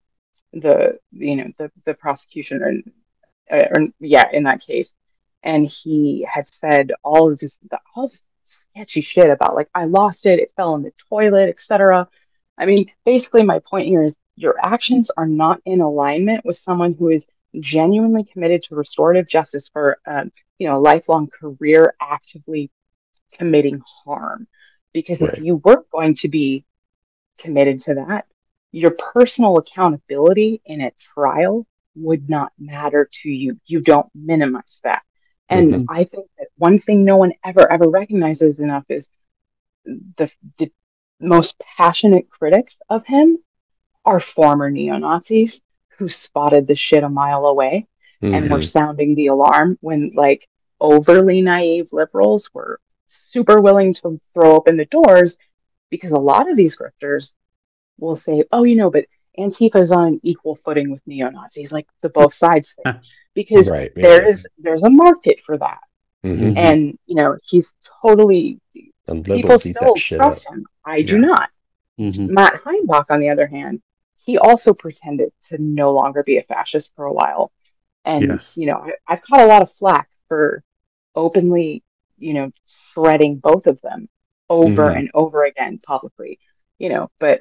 the prosecution, or yeah, in that case. And he had said all this sketchy shit about like I lost it fell in the toilet, etc. I mean, basically my point here is your actions are not in alignment with someone who is genuinely committed to restorative justice for a lifelong career actively committing harm. Because if Right. you were going to be committed to that, your personal accountability in a trial would not matter to you. You don't minimize that. And Hmm. I think that one thing no one ever recognizes enough is the most passionate critics of him are former neo-Nazis who spotted the shit a mile away and were Hmm. sounding the alarm when like overly naive liberals were super willing to throw open the doors, because a lot of these grifters will say, oh, but Antifa is on an equal footing with neo-Nazis, like the both sides say, because Right. Yeah. Yeah. there's a market for that. Hmm. And, he's totally, And people liberals eat that still shit up. trust him. I do Yeah. not. Hmm. Matt Heimbach, on the other hand, he also pretended to no longer be a fascist for a while. And, Yes. I've caught a lot of flack for openly, shredding both of them over Hmm. and over again publicly, but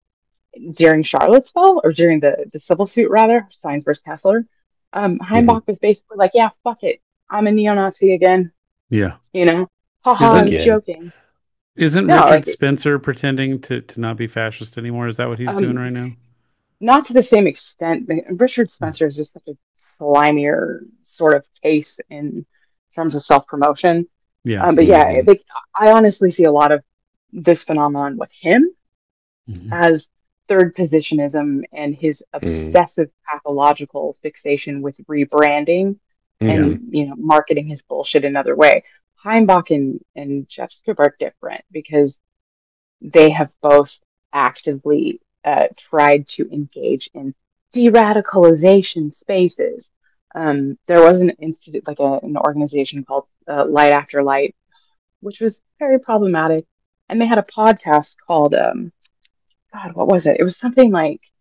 during Charlottesville, or during the civil suit rather, Steins versus Kessler, Hmm. Heimbach was basically like, yeah, fuck it. I'm a neo-Nazi again, Yeah. haha, I Isn't was Again. joking. isn't No, Richard like, Spencer pretending to not be fascist anymore? Is that what he's doing um, right now? not to the same extent. Richard Spencer is just such a slimier sort of case in terms of self-promotion. Yeah. But yeah, Hmm. like, I honestly see a lot of this phenomenon with him Hmm. as third positionism and his Hmm. obsessive pathological fixation with rebranding Yeah. Hmm. and marketing his bullshit another way. Heimbach and Jeff Scoop are different because they have both actively tried to engage in de-radicalization spaces. There was an institute, like an organization called Light After Light, which was very problematic, and they had a podcast called God, what was it? It was something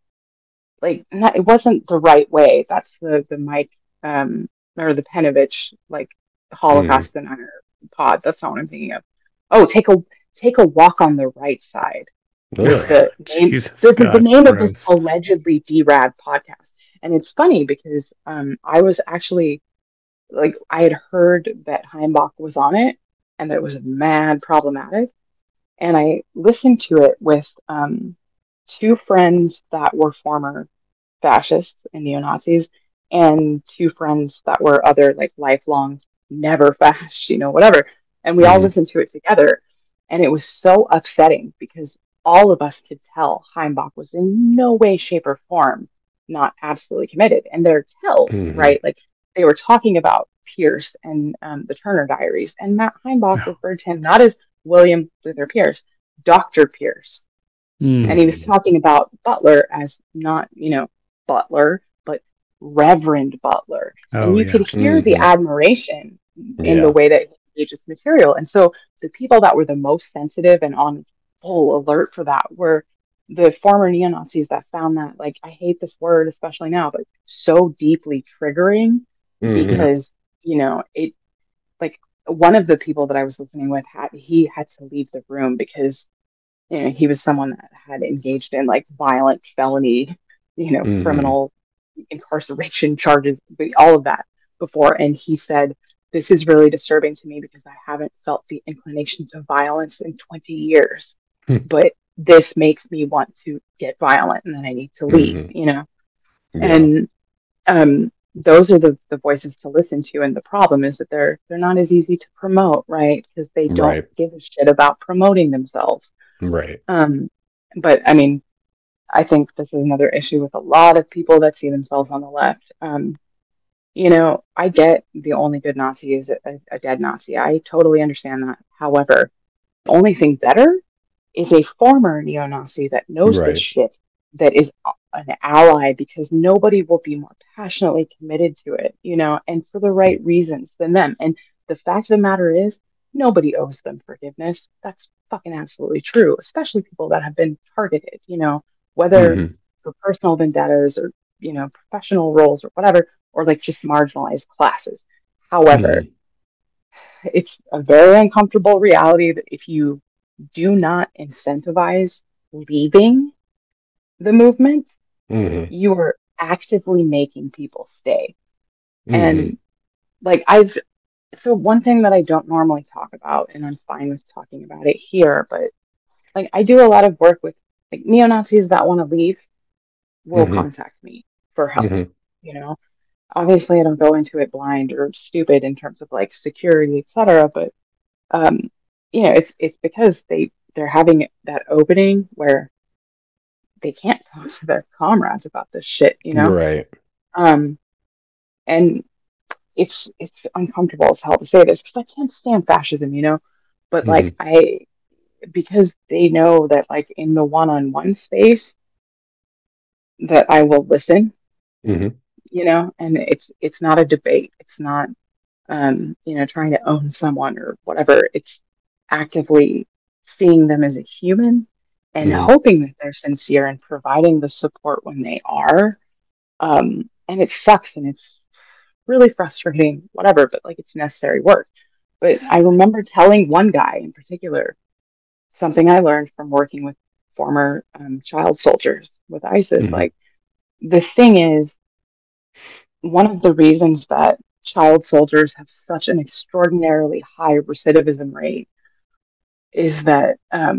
like not, it wasn't the right way. That's the Mike or the Penovich, like, Hmm. Holocaust Denier pod. That's not what I'm thinking of. Oh, take a walk on the right side was Ugh. the name. Jesus The God, name of this gross. allegedly derad podcast. And it's funny because I was actually, like, I had heard that Heimbach was on it and that it was mad problematic, and I listened to it with two friends that were former fascists and neo-Nazis, and two friends that were other, like, lifelong never fascists, whatever. And we all Hmm. listened to it together, and it was so upsetting because all of us could tell Heimbach was in no way, shape, or form not absolutely committed. And their tells, Hmm. right? Like, they were talking about Pierce and the Turner Diaries, and Matt Heimbach Oh. referred to him not as William Luther Pierce, Dr. Pierce. And Mm. he was talking about Butler as not, Butler, but Reverend Butler. Oh And you could yeah. hear the Hmm. admiration in the Yeah. way that he engages material. And so the people that were the most sensitive and on full alert for that were the former neo Nazis that found that, like, I hate this word, especially now, but so deeply triggering Hmm. Yeah. because, it, like, one of the people that I was listening with he had to leave the room because he was someone that had engaged in, like, violent felony, Hmm. criminal incarceration charges, all of that before. And he said, this is really disturbing to me because I haven't felt the inclination to violence in 20 years. But this makes me want to get violent and then I need to leave, Hmm. Yeah. And those are the voices to listen to. And the problem is that they're not as easy to promote, right? Because they don't Right. give a shit about promoting themselves. Right. Um, but I mean, I think this is another issue with a lot of people that see themselves on the left. I get the only good Nazi is a dead Nazi. I totally understand that. However, the only thing better is a former neo-Nazi that knows this Right. shit, that is an ally, because nobody will be more passionately committed to it, and for the right reasons than them. And the fact of the matter is, nobody owes them forgiveness. That's fucking absolutely true, especially people that have been targeted, whether Hmm. for personal vendettas or, professional roles or whatever, or like just marginalized classes. However, Hmm. it's a very uncomfortable reality that if you do not incentivize leaving the movement, Hmm. you are actively making people stay. Hmm. And, like, so one thing that I don't normally talk about, and I'm fine with talking about it here, but, like, I do a lot of work with, like, neo Nazis that want to leave will Hmm. contact me for help. Hmm. You know, Obviously, I don't go into it blind or stupid in terms of, like, security, etc. But it's because they're having that opening where they can't talk to their comrades about this shit. Right. Um, and it's uncomfortable as hell to say this because I can't stand fascism. But Hmm. like because they know that like in the one-on-one space that I will listen, and it's not a debate. It's not trying to own someone or whatever. It's actively seeing them as a human and Hmm. hoping that they're sincere and providing the support when they are. And it sucks and it's really frustrating, whatever, but like it's necessary work. But I remember telling one guy in particular something I learned from working with former child soldiers with ISIS. Hmm. Like, the thing is, one of the reasons that child soldiers have such an extraordinarily high recidivism rate is that,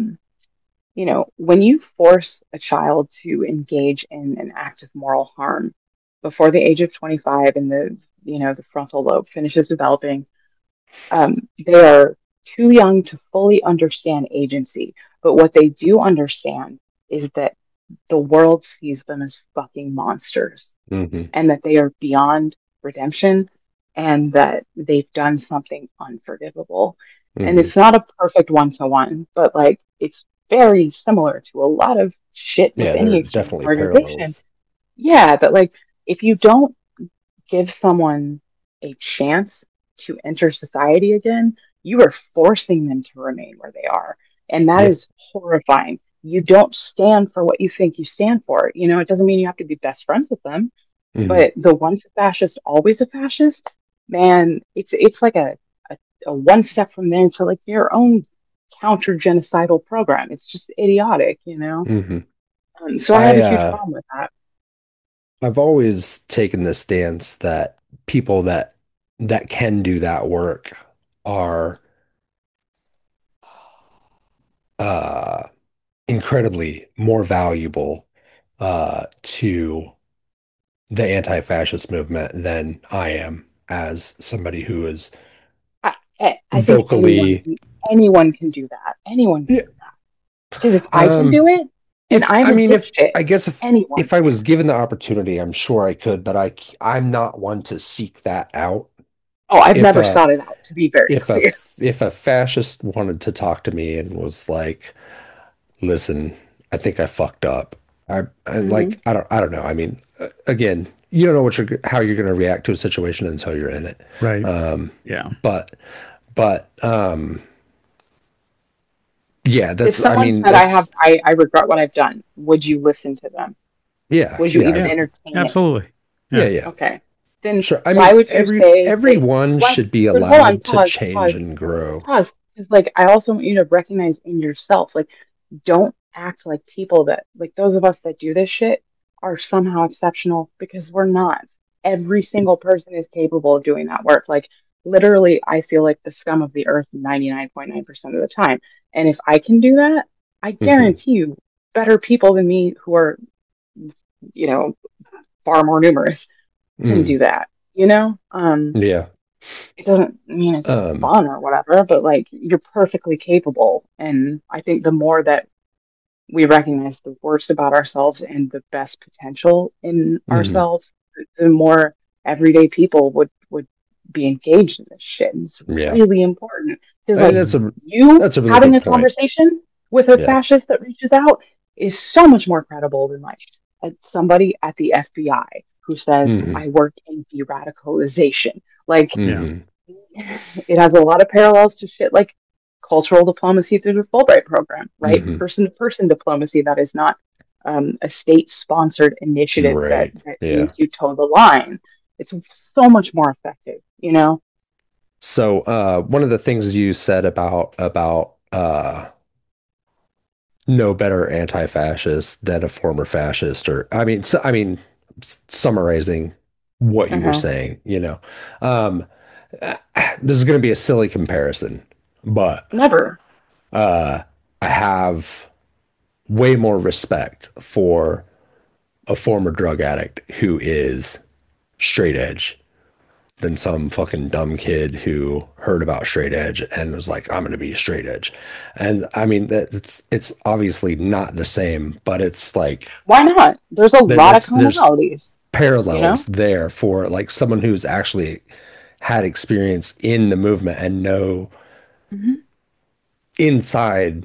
when you force a child to engage in an act of moral harm before the age of 25 and the frontal lobe finishes developing, they are too young to fully understand agency. But what they do understand is that the world sees them as fucking monsters Hmm. and that they are beyond redemption and that they've done something unforgivable. And Hmm. it's not a perfect one-to-one, but like it's very similar to a lot of shit Yeah, within there the are extremist definitely organization. parallels. Yeah, but like if you don't give someone a chance to enter society again, you are forcing them to remain where they are. And that Yeah. is horrifying. You don't stand for what you think you stand for. It doesn't mean you have to be best friends with them, Hmm. but the once a fascist, always a fascist, man, it's like a one step from there to like your own counter genocidal program. It's just idiotic. Hmm. So I have I a huge problem with that. I've always taken the stance that people that can do that work are uh incredibly more valuable to the anti-fascist movement than I am as somebody who is I think vocally. anyone can do that. Anyone can Yeah. do that. Because if I can Um, do it and if I'm I a mean, if dipshit, I guess anyone if I was can. given the opportunity, I'm sure I could, but I'm not one to seek that out. Oh, I've If never a sought it out, to be very if a clear. if a fascist wanted to talk to me and was like, "Listen, I think I fucked up," I Hmm. like I don't know. I mean, again, you don't know how you're going to react to a situation until you're in it. Right. Um, Yeah. but but yeah, If that's I someone mean said that's I regret what I've done, would you listen to them? yeah, Would you yeah. I even Yeah. mean, entertain it? Absolutely. yeah, Yeah. yeah. Okay. Then Sure. I why mean, would you say that? everyone Why? should be But hold on, allowed to pause, change pause, and grow. pause. Because like I also want you to recognize in yourself, like don't act like people that like those of us that do this shit are somehow exceptional because we're not. Every single person is capable of doing that work. Like literally, I feel like the scum of the earth 99.9% of the time. And if I can do that, I Hmm. guarantee you better people than me who are, you know, far more numerous can Mm, do that. You know? yeah. It doesn't mean it's Um, fun or whatever, but like you're perfectly capable. And I think the more that we recognize the worst about ourselves and the best potential in mhm. ourselves, the more everyday people would be engaged in this shit. And it's Yeah. really important because I mean, like you that's a really having good a point. conversation with a Yeah. fascist that reaches out is so much more credible than like somebody at the FBI who says, Hmm. I work in de-radicalization. Like Yeah. Hmm. it has a lot of parallels to shit like cultural diplomacy through the Fulbright program, right? Hmm. Person to person diplomacy that is not a state sponsored initiative that, Right. that Yeah. means you toe the line. It's so much more effective. So, one of the things you said about no better anti-fascist than a former fascist, or I mean, summarizing what you were Uh-huh. saying, um, this is going to be a silly comparison, but Never. uh, I have way more respect for a former drug addict who is straight edge than some fucking dumb kid who heard about straight edge and was like, I'm going to be straight edge. And I mean, it's obviously not the same, but it's like Why not? There's a lot of there's commonalities, you know? parallels there for like someone who's actually had experience in the movement and know Hmm. inside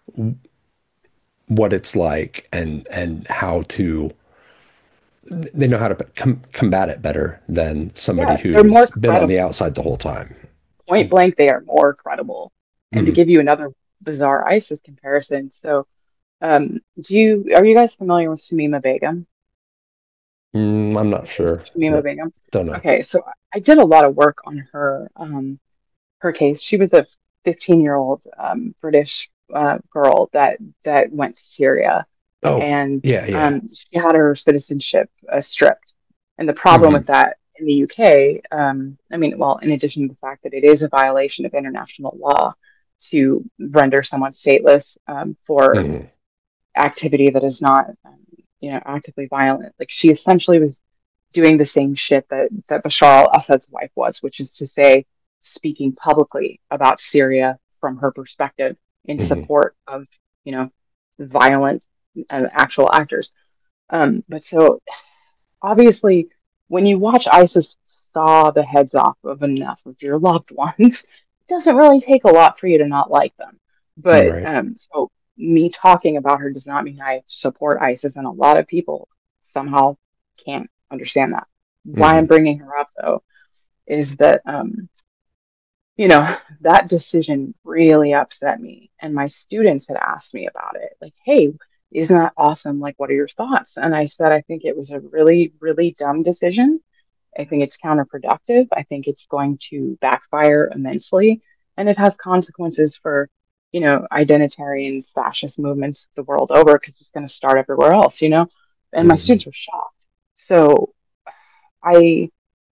what it's like and how to they know how to combat it better than somebody Yeah, they're more who's been on the credible. outside the whole time. Point blank, they are more credible. And to Mhm. give you another bizarre ISIS comparison, so are you guys familiar with Shamima Begum? I'm not Is sure. Shamima Begum? Don't know. Okay, so I did a lot of work on her case. She was a 15-year-old British girl that went to Syria, Oh, and yeah, yeah. she had her citizenship stripped. And the problem with Hmm. that in the UK, I mean, well, in addition to the fact that it is a violation of international law to render someone stateless for Hmm. activity that is not, actively violent. Like she essentially was doing the same shit that Bashar al-Assad's wife was, which is to say, speaking publicly about Syria from her perspective in Hmm. support of, violent actual actors. But so obviously, when you watch ISIS saw the heads off of enough of your loved ones, it doesn't really take a lot for you to not like them. But Right. so me talking about her does not mean I support ISIS, and a lot of people somehow can't understand that. Why I'm Hmm. bringing her up though is that that decision really upset me, and my students had asked me about it, like, "Hey, isn't that awesome? Like, what are your thoughts?" And I said, I think it was a really, really dumb decision. I think it's counterproductive. I think it's going to backfire immensely, and it has consequences for, identitarian fascist movements the world over because it's going to start everywhere else. And my Hmm. students were shocked. So I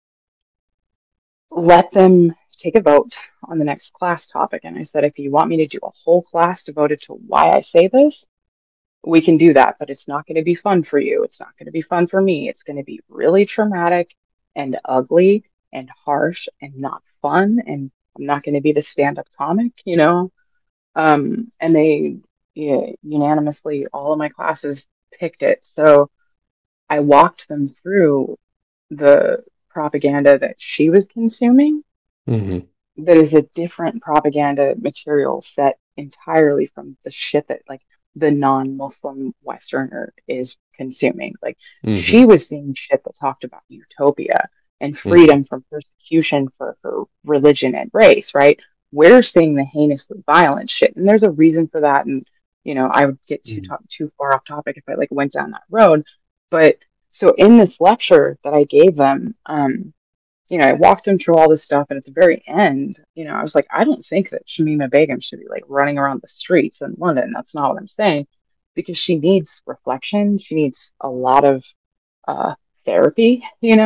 let them take a vote on the next class topic. And I said, if you want me to do a whole class devoted to why I say this, we can do that, but it's not going to be fun for you. It's not going to be fun for me. It's going to be really traumatic and ugly and harsh and not fun. And I'm not going to be the stand-up comic. And they, yeah, unanimously, all of my classes picked it. So I walked them through the propaganda that she was consuming Hmm. that is a different propaganda material set entirely from the shit that like the non-Muslim Westerner is consuming. Like Hmm. she was seeing shit that talked about utopia and Hmm. freedom from persecution for her religion and race, right? We're seeing the heinously violent shit, and there's a reason for that. And I would get too far off topic if I like went down that road. But so in this lecture that I gave them, I walked him through all this stuff, and at the very end, I was like, I don't think that Shamima Begum should be like running around the streets in London. That's not what I'm saying, because she needs reflection. She needs a lot of uh, therapy,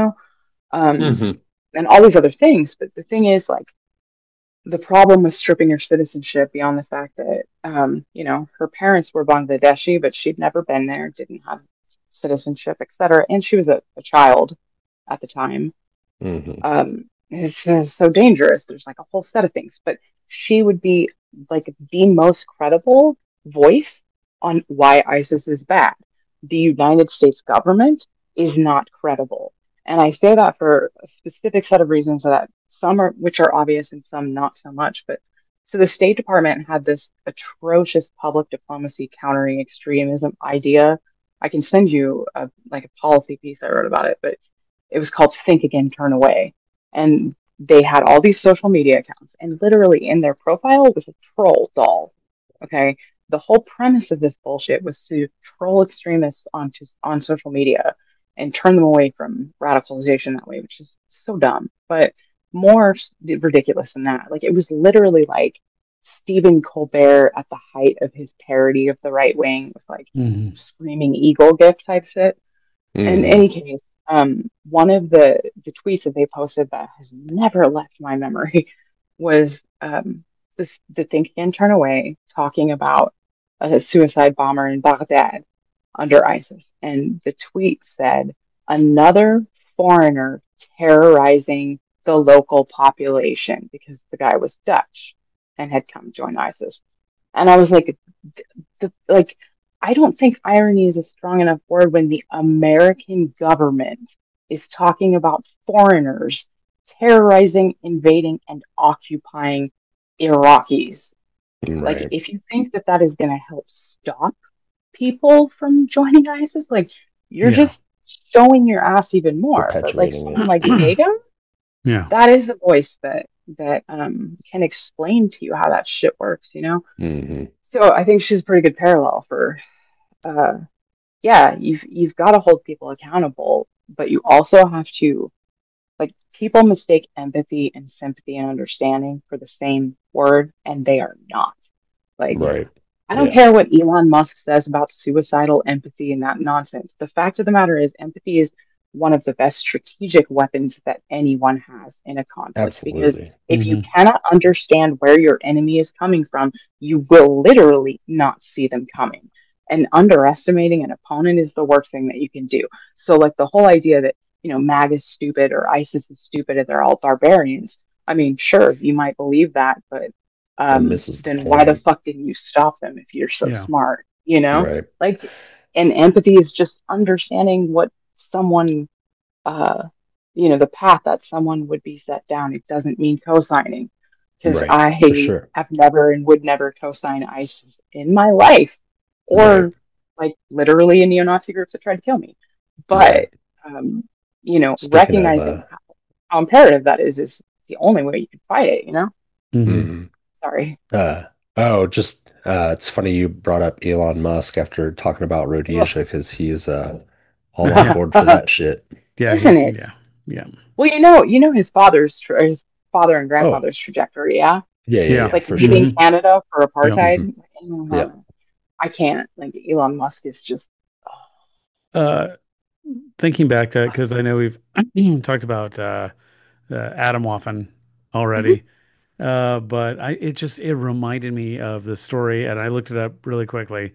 um, Hmm. and all these other things. But the thing is, like, the problem with stripping her citizenship beyond the fact that, her parents were Bangladeshi, but she'd never been there, didn't have citizenship, etc., and she was a child at the time. Hmm. It's just so dangerous. There's like a whole set of things, but she would be like the most credible voice on why ISIS is bad. The United States government is not credible. And I say that for a specific set of reasons that some are, which are obvious and some not so much. But so the State Department had this atrocious public diplomacy countering extremism idea. I can send you like a policy piece I wrote about it, but it was called Think Again, Turn Away. And they had all these social media accounts, and literally in their profile was a troll doll. Okay. The whole premise of this bullshit was to troll extremists on social media and turn them away from radicalization that way, which is so dumb. But more ridiculous than that. Like it was literally like Stephen Colbert at the height of his parody of the right wing with like Hmm. screaming eagle gif type shit. In Hmm. any case, one of the tweets that they posted that has never left my memory was the Think Again, Turn Away talking about a suicide bomber in Baghdad under ISIS. And the tweet said, another foreigner terrorizing the local population because the guy was Dutch and had come join ISIS. And I was like, like, I don't think irony is a strong enough word when the American government is talking about foreigners terrorizing, invading, and occupying Iraqis. Like, Right. if you think that that is going to help stop people from joining ISIS, like, you're Yeah. just showing your ass even more. But like Perpetuating someone it. like Begum, Yeah. that is a voice that can explain to you how that shit works, you know? Hmm. So I think she's a pretty good parallel for uh yeah, you've got to hold people accountable, but you also have to, like, people mistake empathy and sympathy and understanding for the same word, and they are not. Like, Right. I don't Yeah. care what Elon Musk says about suicidal empathy and that nonsense. The fact of the matter is, empathy is one of the best strategic weapons that anyone has in a conflict. Because Absolutely. if you Hmm. cannot understand where your enemy is coming from, you will literally not see them coming. And underestimating an opponent is the worst thing that you can do. So, like, the whole idea that, MAG is stupid or ISIS is stupid and they're all barbarians. I mean, sure, you might believe that, but That misses the then why the point. fuck didn't you stop them if you're so Yeah. smart? You know, Right. like, and empathy is just understanding what someone, uh, the path that someone would be set down. It doesn't mean co-signing, because Right. For I sure. have never and would never co-sign ISIS in my life, Right. or like literally a neo-Nazi group that tried to kill me. Right. But Speaking of recognizing how imperative that is the only way you can fight it. Hmm. mhm. Sorry. Just it's funny you brought up Elon Musk after talking about Rhodesia because he's all on Yeah. board for that shit. Yeah. Isn't it? Yeah. Well, his his father and Oh, grandfather's trajectory, yeah. Yeah. Like for leaving sure. Hmm. Canada for Yeah. Hmm. apartheid. Yeah. I can't. Like, Elon Musk is just. Uh, Thinking back to it, because I know we've talked about Adam often Mhm. already. But it reminded me of the story, and I looked it up really quickly,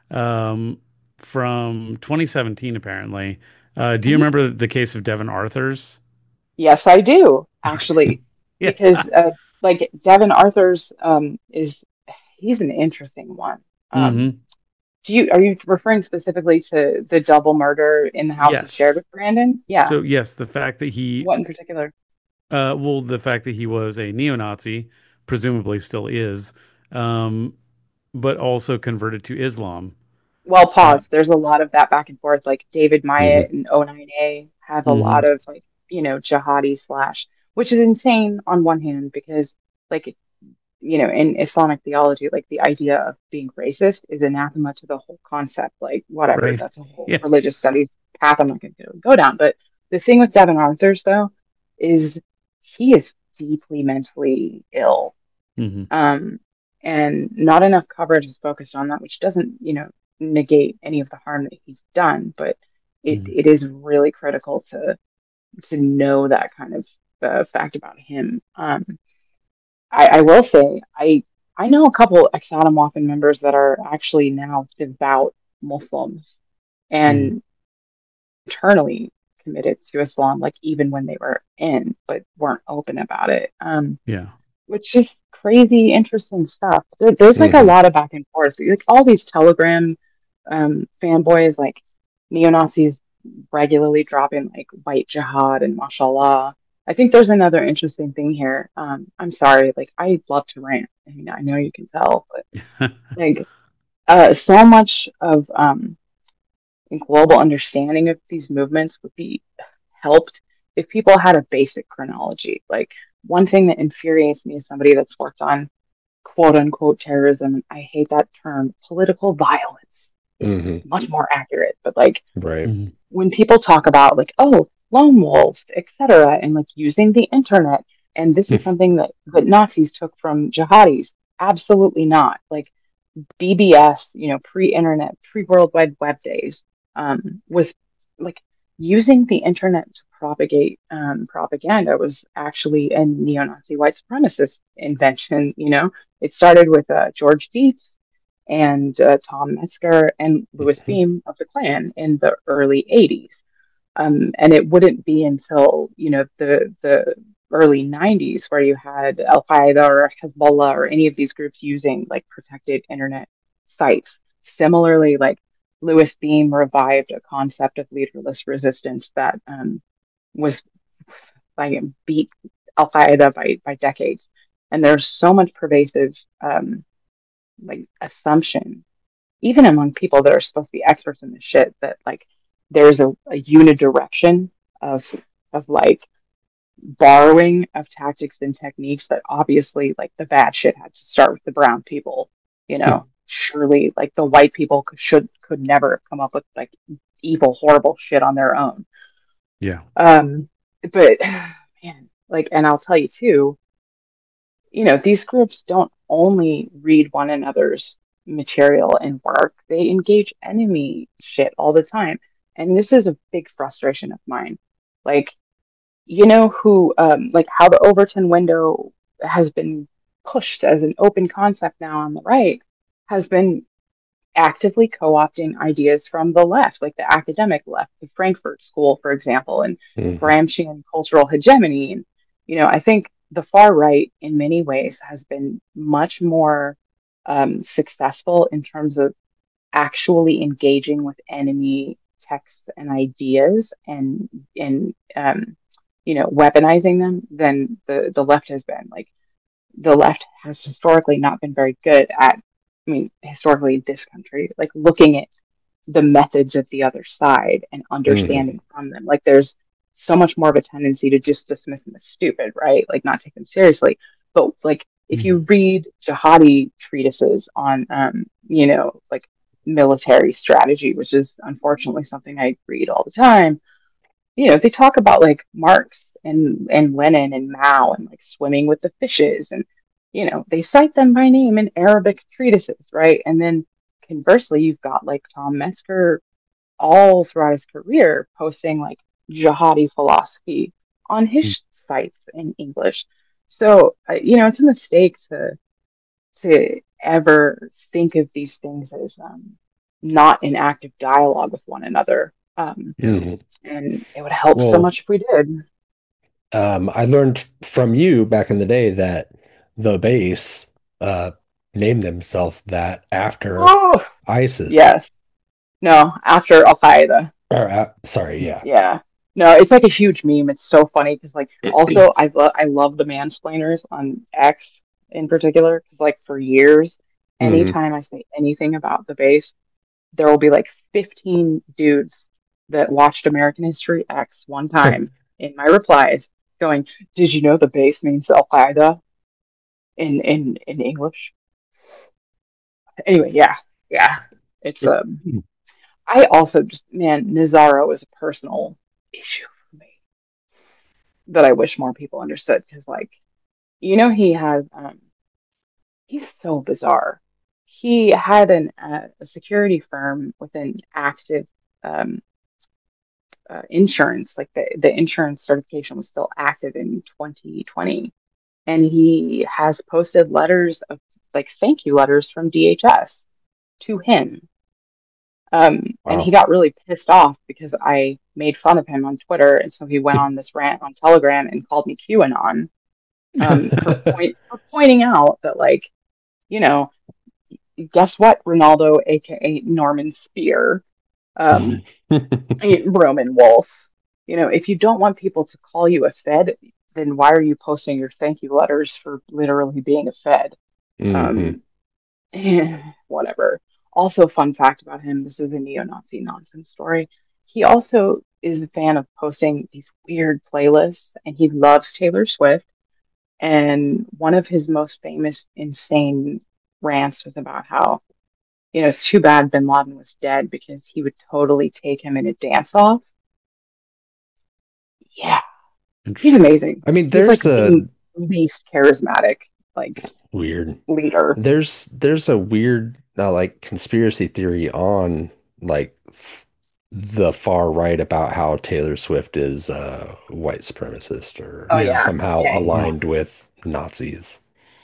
from 2017, apparently. Do you Mhm. remember the case of Devin Arthurs? Yes, I do actually, Yeah. because like Devin Arthur's is he's an interesting one. Um, Hmm. are you referring specifically to the double murder in the house he shared Yes. with Brandon? Yeah. So yes, the fact that What in particular? the fact that he was a neo-Nazi, presumably still is, um, but also converted to Islam. Well, Uh, pause. There's a lot of that back and forth. Like David Hmm. Myatt and O9A have a lot mhm. of, like, jihadi slash, which is insane on one hand because, like, in Islamic theology, like, the idea of being racist is anathema to the whole concept. Like, whatever, Right. that's a whole Yeah. religious studies path I'm not going to go down. But the thing with Devin Arthurs, though, is he is deeply mentally ill. Hmm. Um, and not enough coverage is focused on that, which doesn't, negate any of the harm that he's done, but Hmm. it is really critical to know that kind of fact about him. I will say I know a couple ex-Adam members that are actually now devout Muslims Hmm. and internally committed to Islam, like even when they were in, but weren't open about it. Yeah. Which is crazy, interesting stuff. There's like a Hmm. lot of back and forth. Like all these Telegram fanboys, like neo-Nazis regularly dropping like white jihad and mashallah. I think there's another interesting thing here. I'm sorry, like I love to rant. I mean, I know you can tell, but like so much of global understanding of these movements would be helped if people had a basic chronology. Like one thing that infuriates me as somebody that's worked on quote unquote terrorism, and I hate that term, political violence is Hmm. much more accurate. But like Right. Hmm. when people talk about like, oh, lone wolves, etc., and like using the internet, and this is something that Nazis took from jihadis, absolutely not. Like BBS, pre-internet, pre-World Wide Web days, was like using the internet to propagate propaganda was actually a neo-Nazi white supremacist invention. It started with George Dietz and Tom Metzger and Louis Hmm. Beam of the Klan in the early '80s. And it wouldn't be until the early 90s where you had Al Qaeda or Hezbollah or any of these groups using like protected internet sites. Similarly, like Louis Beam revived a concept of leaderless resistance that was like beat Al Qaeda by decades. And there's so much pervasive like assumption, even among people that are supposed to be experts in this shit, that like there's a unidirection of like borrowing of tactics and techniques that obviously like the bad shit had to start with the brown people, you know. Surely like the white people could never have come up with like evil, horrible shit on their own. Yeah. But man, like, and I'll tell you too, you know, these groups don't only read one another's material and work, they engage enemy shit all the time. And this is a big frustration of mine. Like, you know, who, like how the Overton window has been pushed as an open concept now on the right, has been actively co-opting ideas from the left, like the academic left, the Frankfurt School, for example, and Gramscian cultural hegemony. And, you know, I think the far right in many ways has been much more successful in terms of actually engaging with enemy texts and ideas and you know, weaponizing them than the left has been. Like the left has historically not been very good at, I mean, historically this country, like looking at the methods of the other side and understanding from them. Like there's so much more of a tendency to just dismiss them as stupid, right? Like not take them seriously. But like if you read jihadi treatises on, you know, like military strategy, which is unfortunately something I read all the time, you know, they talk about like Marx and Lenin and Mao and like swimming with the fishes, and you know, they cite them by name in Arabic treatises, right? And then conversely, you've got like Tom Metzger all throughout his career posting like jihadi philosophy on his sites in English. So, you know, it's a mistake to ever think of these things as not in active dialogue with one another. And it would help so much if we did. I learned from you back in the day that the base named themselves that after ISIS. Yes. No, after Al Qaeda. Or, sorry, yeah. Yeah. No, it's like a huge meme. It's so funny because, like, also I love the mansplainers on X in particular because, like, for years, anytime I say anything about the base, there will be like 15 dudes that watched American History X one time in my replies going, "Did you know the base means Al Qaeda in English?" Anyway, yeah. It's I also just, man, Nazaro is a personal issue for me that I wish more people understood because, like, you know, he has he's so bizarre. He had a security firm with an active insurance, like the insurance certification was still active in 2020, and he has posted letters of like thank you letters from DHS to him. And he got really pissed off because I made fun of him on Twitter, and so he went on this rant on Telegram and called me QAnon for pointing out that, like, you know, guess what, Ronaldo, aka Norman Spear, Roman Wolf, you know, if you don't want people to call you a Fed, then why are you posting your thank you letters for literally being a Fed? Whatever. Also, fun fact about him, this is a neo-Nazi nonsense story. He also is a fan of posting these weird playlists, and he loves Taylor Swift. And one of his most famous, insane rants was about how, you know, it's too bad Bin Laden was dead because he would totally take him in a dance-off. Yeah. He's amazing. I mean, there's like the least charismatic, like, weird leader. There's a weird like conspiracy theory on like the far right about how Taylor Swift is a white supremacist or somehow aligned with Nazis.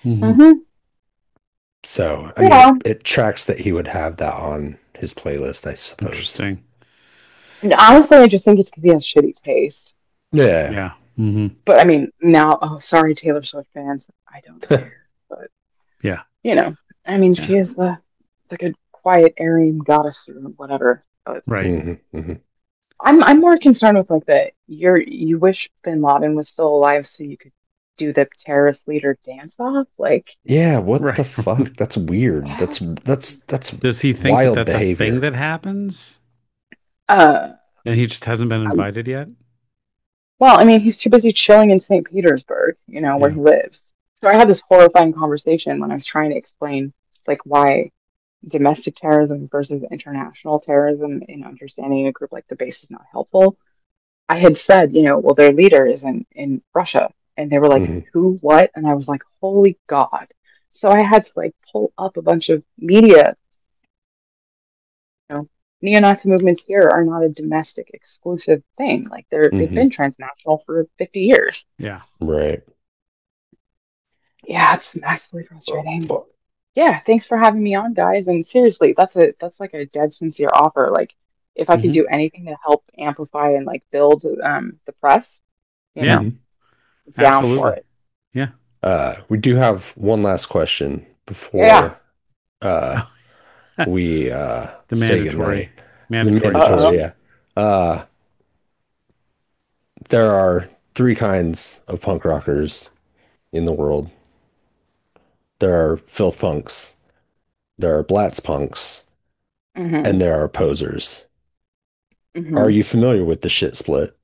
So I mean, it tracks that he would have that on his playlist, I suppose. Interesting. And honestly, I just think it's because he has shitty taste. Yeah. Hmm. But I mean, now, oh, sorry, Taylor Swift fans, I don't care. But Yeah. you know, I mean, Yeah. she is the like a quiet Aryan goddess or whatever. But Right. Hmm. I'm more concerned with like you wish Bin Laden was still alive so you could do the terrorist leader dance off. Like, Yeah, what the Right. fuck? That's weird. what? That's Does he think that wild that's a thing behavior. that happens Uh, and he just hasn't been I- invited yet? well, I mean, he's too busy chilling in St. Petersburg, where Yeah. he lives. So I had this horrifying conversation when I was trying to explain like why domestic terrorism versus international terrorism in understanding a group like the base is not helpful. I had said, well, their leader is in Russia. And they were like, Hmm. who, what? And I was like, holy God. So I had to like pull up a bunch of media. You know, neo-Nazi movements here are not a domestic exclusive thing. Like they've Hmm. been transnational for 50 years. Yeah. Right. Yeah, it's massively frustrating. But Yeah, thanks for having me on, guys. And seriously, that's like a dead sincere offer. Like if I can Hmm. do anything to help amplify and like build the press, you Yeah. know, mhm. down for Absolutely. it. Yeah. We do have one last question Yeah. before uh Oh, we the say mandatory, goodnight. The mandatory mandatory, Uh-oh. question. yeah. Uh there are three kinds of punk rockers in the world. There are filth punks, there are blatz punks, hmm and there are posers. Are hmm you familiar with the shit split?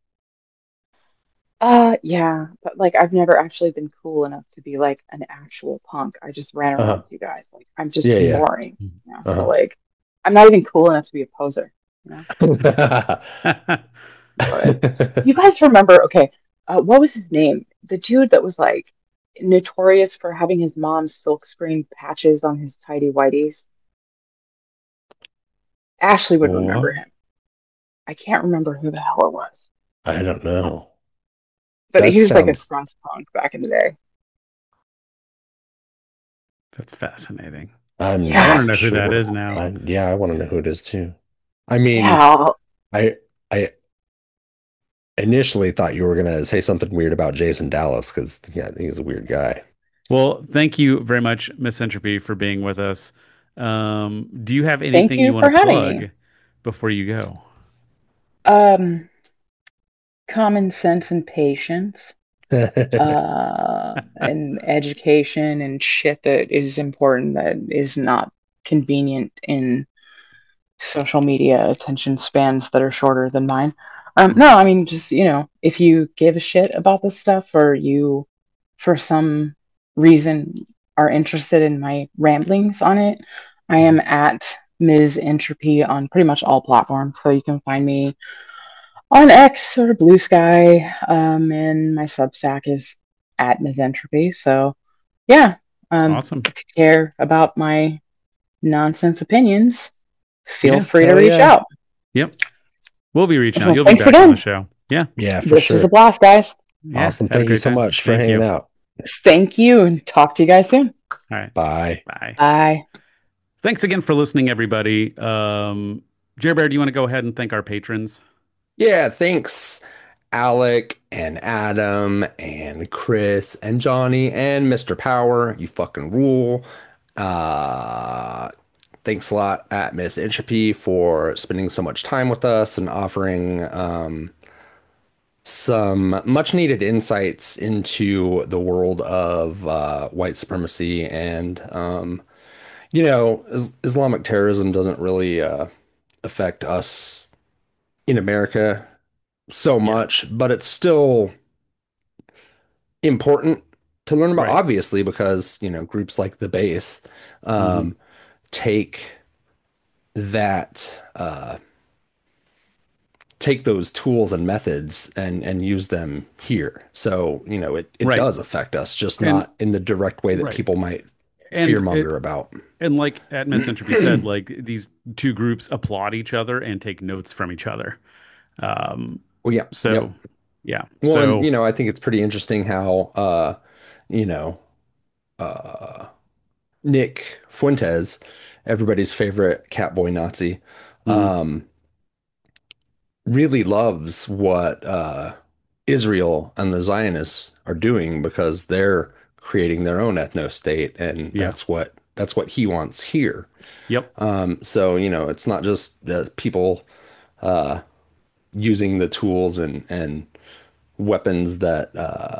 Yeah, but like I've never actually been cool enough to be like an actual punk. I just ran around Uh-huh. with you guys. Like I'm just Yeah, yeah. boring, So Uh-huh. like I'm not even cool enough to be a poser, you know? But you guys remember, okay, what was his name? The dude that was like notorious for having his mom's silkscreen patches on his tidy whities. Ashley would remember What? him. I can't remember who the hell it was. I don't know. But That he was like a sounds cross punk back in the day. That's fascinating. I I'm want not to Yeah, know who that sure. is now. Yeah, I want to know who it is too. I mean, yeah. I I initially thought you were gonna say something weird about Jason Dallas because yeah, he's a weird guy. Well, thank you very much, Miss Entropy, for being with us. Do you have Thank anything you you want for to having me. plug before you go? Um, Common sense and patience, and education and shit that is important that is not convenient in social media attention spans that are shorter than mine. No, I mean, just, if you give a shit about this stuff or you, for some reason, are interested in my ramblings on it, I am at Ms. Entropy on pretty much all platforms. So you can find me on X or Blue Sky, and my Substack is at Ms. Entropy. So, yeah, Awesome. if you care about my nonsense opinions, feel Yeah. free to Hell reach yeah. out. Yep. We'll be reaching out. Well, You'll be thanks back on the again. show. Yeah. Yeah, for This was a sure. blast, guys. Yeah. Awesome. Had a Thank you great so time. much for Thank hanging you. out. Thank you and talk to you guys soon. All right. Bye. Bye. Bye. Thanks again for listening, everybody. Jer Bear, do you want to go ahead and thank our patrons? Yeah, thanks, Alec and Adam and Chris and Johnny and Mr. Power. You fucking rule. Uh, Thanks a lot at Miss Entropy for spending so much time with us and offering some much needed insights into the world of white supremacy and Islamic terrorism doesn't really affect us in America so Yeah. much, but it's still important to learn about, Right. obviously, because, groups like the base Hmm. um, take that take those tools and methods and use them here. So, it Right. does affect us, just And not in the direct way that right. people might And it fearmonger about. and like Miss Entropy said, like these two groups applaud each other and take notes from each other. Um, Well, yeah, so yep. yeah. Well, and So I think it's pretty interesting how you know, uh Nick Fuentes, everybody's favorite Catboy Nazi, mhm. um, really loves what Israel and the Zionists are doing, because they're creating their own ethno-state, and Yeah. that's what he wants here. Yep. So, it's not just people using the tools and weapons that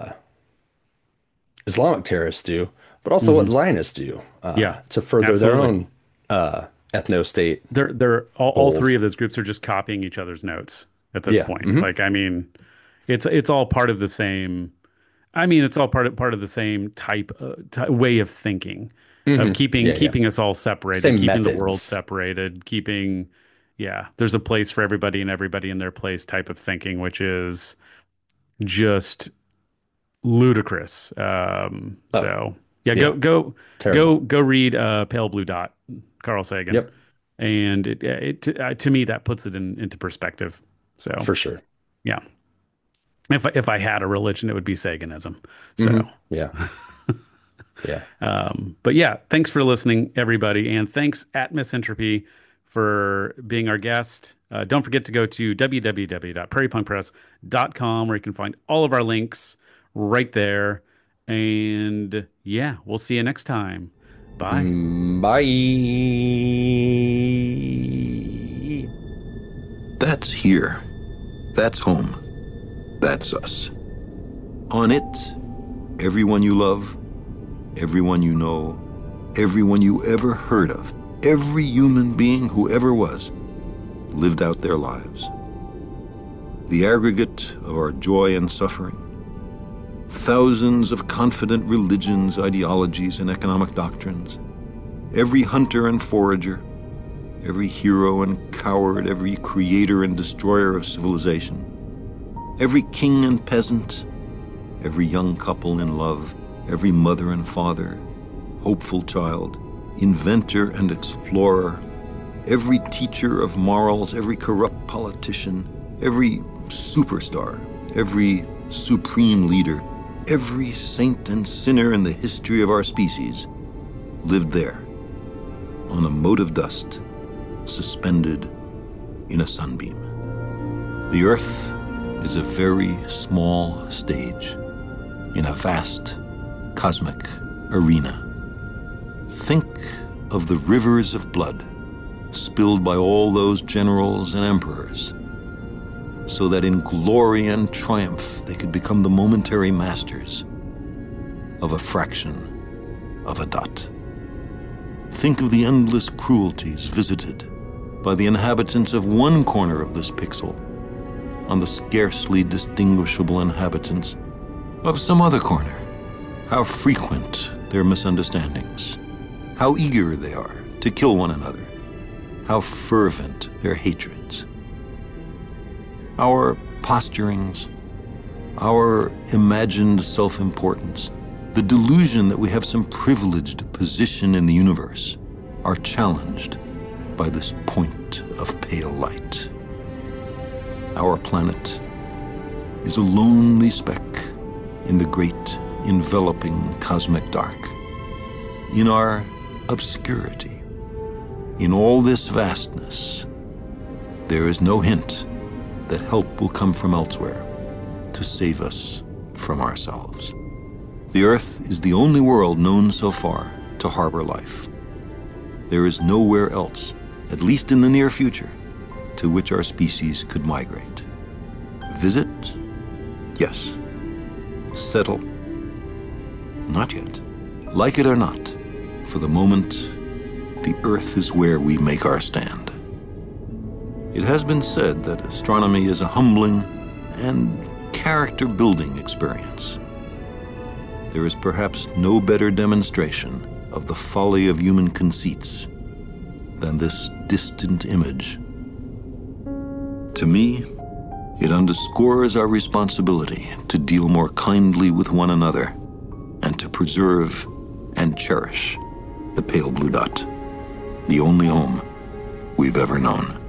Islamic terrorists do, but also what Zionists do Yeah. to further Absolutely. their own ethno-state They're all goals. three of those groups are just copying each other's notes at this Yeah. point. Mhm. Like, I mean, it's all part of the same. I mean, it's all part of the same type way of thinking, of keeping Yeah, yeah. keeping us all separated, Same keeping the methods. world separated, keeping there's a place for everybody and everybody in their place type of thinking, which is just ludicrous. So yeah, yeah. Terrible. go read Pale Blue Dot, Carl Sagan. Yep. And to me that puts it into perspective. So For sure. yeah, if I had a religion, it would be Saganism. So Yeah. Yeah. but yeah, thanks for listening, everybody, and thanks at Misanthropy for being our guest. Don't forget to go to www.prairiepunkpress.com, where you can find all of our links right there. And yeah, we'll see you next time. Bye. Bye. That's here. That's home. That's us. On it, everyone you love, everyone you know, everyone you ever heard of, every human being who ever was, lived out their lives. The aggregate of our joy and suffering, thousands of confident religions, ideologies, and economic doctrines, every hunter and forager, every hero and coward, every creator and destroyer of civilization, every king and peasant, every young couple in love, every mother and father, hopeful child, inventor and explorer, every teacher of morals, every corrupt politician, every superstar, every supreme leader, every saint and sinner in the history of our species lived there, on a mote of dust, suspended in a sunbeam. The Earth is a very small stage in a vast cosmic arena. Think of the rivers of blood spilled by all those generals and emperors, so that in glory and triumph they could become the momentary masters of a fraction of a dot. Think of the endless cruelties visited by the inhabitants of one corner of this pixel on the scarcely distinguishable inhabitants of some other corner. How frequent their misunderstandings, how eager they are to kill one another, how fervent their hatreds. Our posturings, our imagined self-importance, the delusion that we have some privileged position in the universe are challenged by this point of pale light. Our planet is a lonely speck in the great enveloping cosmic dark. In our obscurity, in all this vastness, there is no hint that help will come from elsewhere to save us from ourselves. The Earth is the only world known so far to harbor life. There is nowhere else, at least in the near future, to which our species could migrate. Visit? Yes. Settle? Not yet. Like it or not, for the moment, the Earth is where we make our stand. It has been said that astronomy is a humbling and character-building experience. There is perhaps no better demonstration of the folly of human conceits than this distant image. To me, it underscores our responsibility to deal more kindly with one another and to preserve and cherish the pale blue dot, the only home we've ever known.